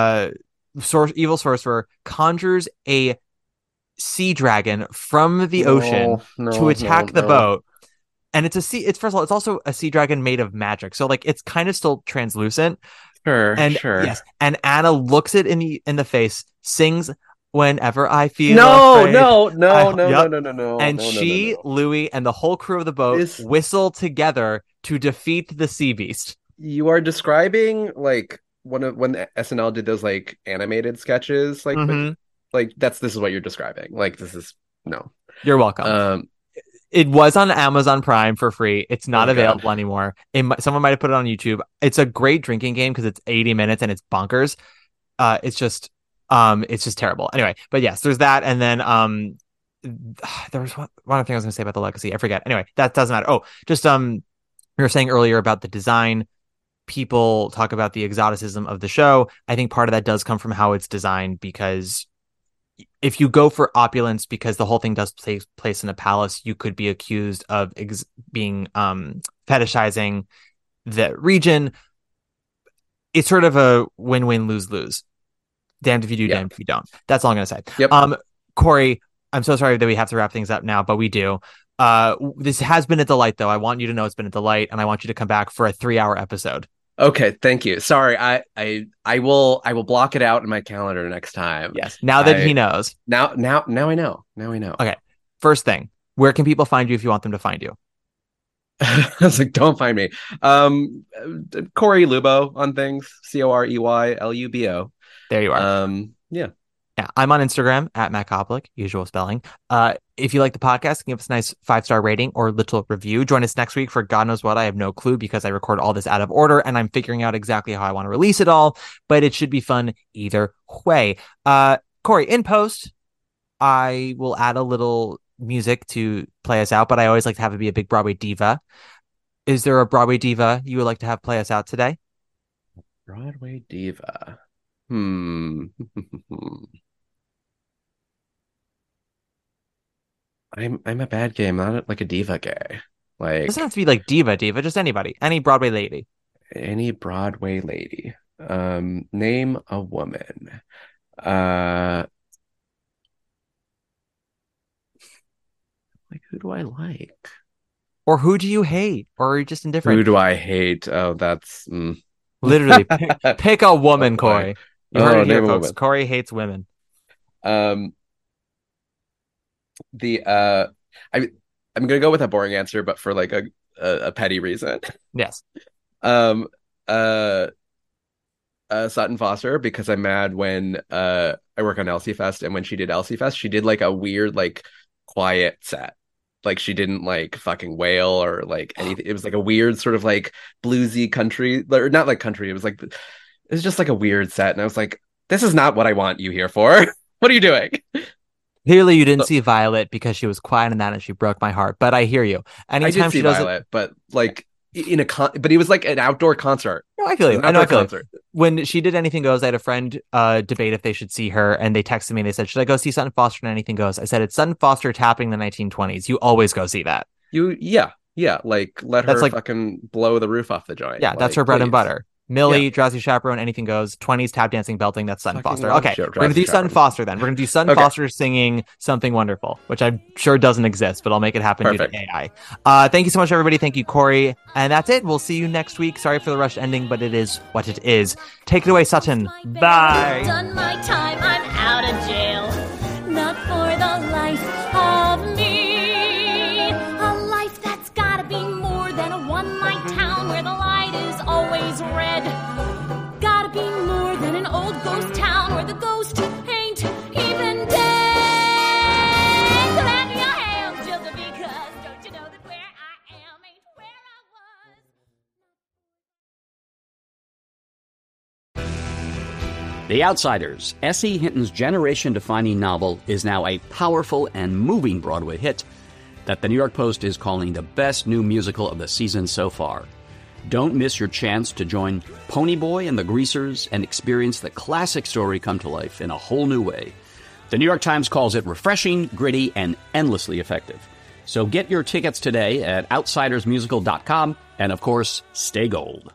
evil sorcerer conjures a sea dragon from the ocean to attack the boat. And it's first of all, it's also a sea dragon made of magic. So like it's kind of still translucent. Sure. Yes. And Anna looks it in the face, sings whenever I feel No. And she, Louis, and the whole crew of the boat whistle together to defeat the sea beast. You are describing like when SNL did those like animated sketches, like this is what you're describing. Like this is no. You're welcome. It was on Amazon Prime for free. It's not available anymore. Someone might have put it on YouTube. It's a great drinking game because it's 80 minutes and it's bonkers. It's just terrible. Anyway, but yes, there's that, and then there was one other thing I was going to say about the legacy. I forget. Anyway, that doesn't matter. Oh, just we were saying earlier about the design. People talk about the exoticism of the show. I think part of that does come from how it's designed, because if you go for opulence because the whole thing does take place in a palace, you could be accused of being fetishizing the region. It's sort of a win-win, lose-lose. Damned if you do, damned if you don't. That's all I'm going to say. Yep. Corey, I'm so sorry that we have to wrap things up now, but we do. This has been a delight, though. I want you to know it's been a delight, and I want you to come back for a 3-hour episode. Okay, thank you. Sorry, I will block it out in my calendar next time. Yes. Now that he knows. Now I know. Now I know. Okay. First thing, where can people find you if you want them to find you? I was like, don't find me. Corey Lubo on things. CoreyLubo. There you are. Yeah. I'm on Instagram at Matt Koplik, usual spelling. If you like the podcast, give us a nice 5-star rating or little review. Join us next week for God knows what. I have no clue because I record all this out of order and I'm figuring out exactly how I want to release it all, but it should be fun either way. Corey, in post, I will add a little music to play us out, but I always like to have it be a big Broadway diva. Is there a Broadway diva you would like to have play us out today? Broadway diva. I'm a bad gay. I'm not like a diva gay. Like, it doesn't have to be like diva, just anybody. Any Broadway lady. Any Broadway lady. Name a woman. Like, who do I like? Or who do you hate? Or are you just indifferent? Who do I hate? Oh, that's literally pick a woman, Corey. You heard it here, folks. Woman. Corey hates women. I'm gonna go with a boring answer, but for like a petty reason. Yes. Sutton Foster, because I'm mad when I work on Elsie Fest, and when she did Elsie Fest, she did like a weird like quiet set. Like she didn't like fucking wail or like anything. It was like a weird sort of like bluesy country, or not like country. It was just like a weird set, and I was like, this is not what I want you here for. What are you doing? Clearly, you didn't see Violet because she was quiet in that, and she broke my heart. But I hear you. Anytime I did see Violet, but like but it was like an outdoor concert. No, I feel you. I know. Concert. When she did Anything Goes, I had a friend debate if they should see her, and they texted me and they said, should I go see Sutton Foster and Anything Goes? I said, it's Sutton Foster tapping the 1920s. You always go see that. Yeah, like let her like, fucking blow the roof off the joint. Yeah, that's her bread and butter. Millie, Drowsy Chaperone, Anything Goes, 20s tap dancing, belting, that's Sutton Foster. Okay, we're going to do Sutton Foster then. We're going to do Sutton Foster singing Something Wonderful, which I'm sure doesn't exist, but I'll make it happen due to AI. Thank you so much, everybody. Thank you, Corey. And that's it. We'll see you next week. Sorry for the rushed ending, but it is what it is. Take it away, Sutton. Bye. Done my time. I'm out of jail. Not for the life of me. A life that's gotta be more than a one-night town where the light is always red. Gotta be more than an old ghost town where the ghost ain't even dead. Clap your hands just because don't you know that where I am ain't where I was. The Outsiders, S.E. Hinton's generation-defining novel, is now a powerful and moving Broadway hit that the New York Post is calling the best new musical of the season so far. Don't miss your chance to join Ponyboy and the Greasers and experience the classic story come to life in a whole new way. The New York Times calls it refreshing, gritty, and endlessly effective. So get your tickets today at outsidersmusical.com, and of course, stay gold.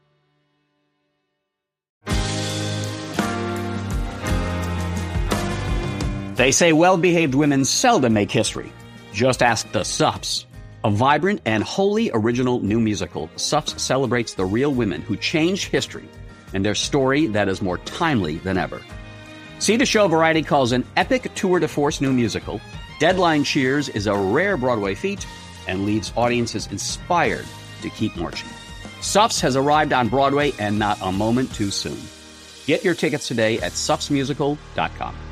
They say well-behaved women seldom make history. Just ask the Suffs. A vibrant and wholly original new musical, Suffs celebrates the real women who changed history and their story that is more timely than ever. See the show Variety calls an epic tour de force new musical. Deadline Cheers is a rare Broadway feat and leaves audiences inspired to keep marching. Suffs has arrived on Broadway and not a moment too soon. Get your tickets today at suffsmusical.com.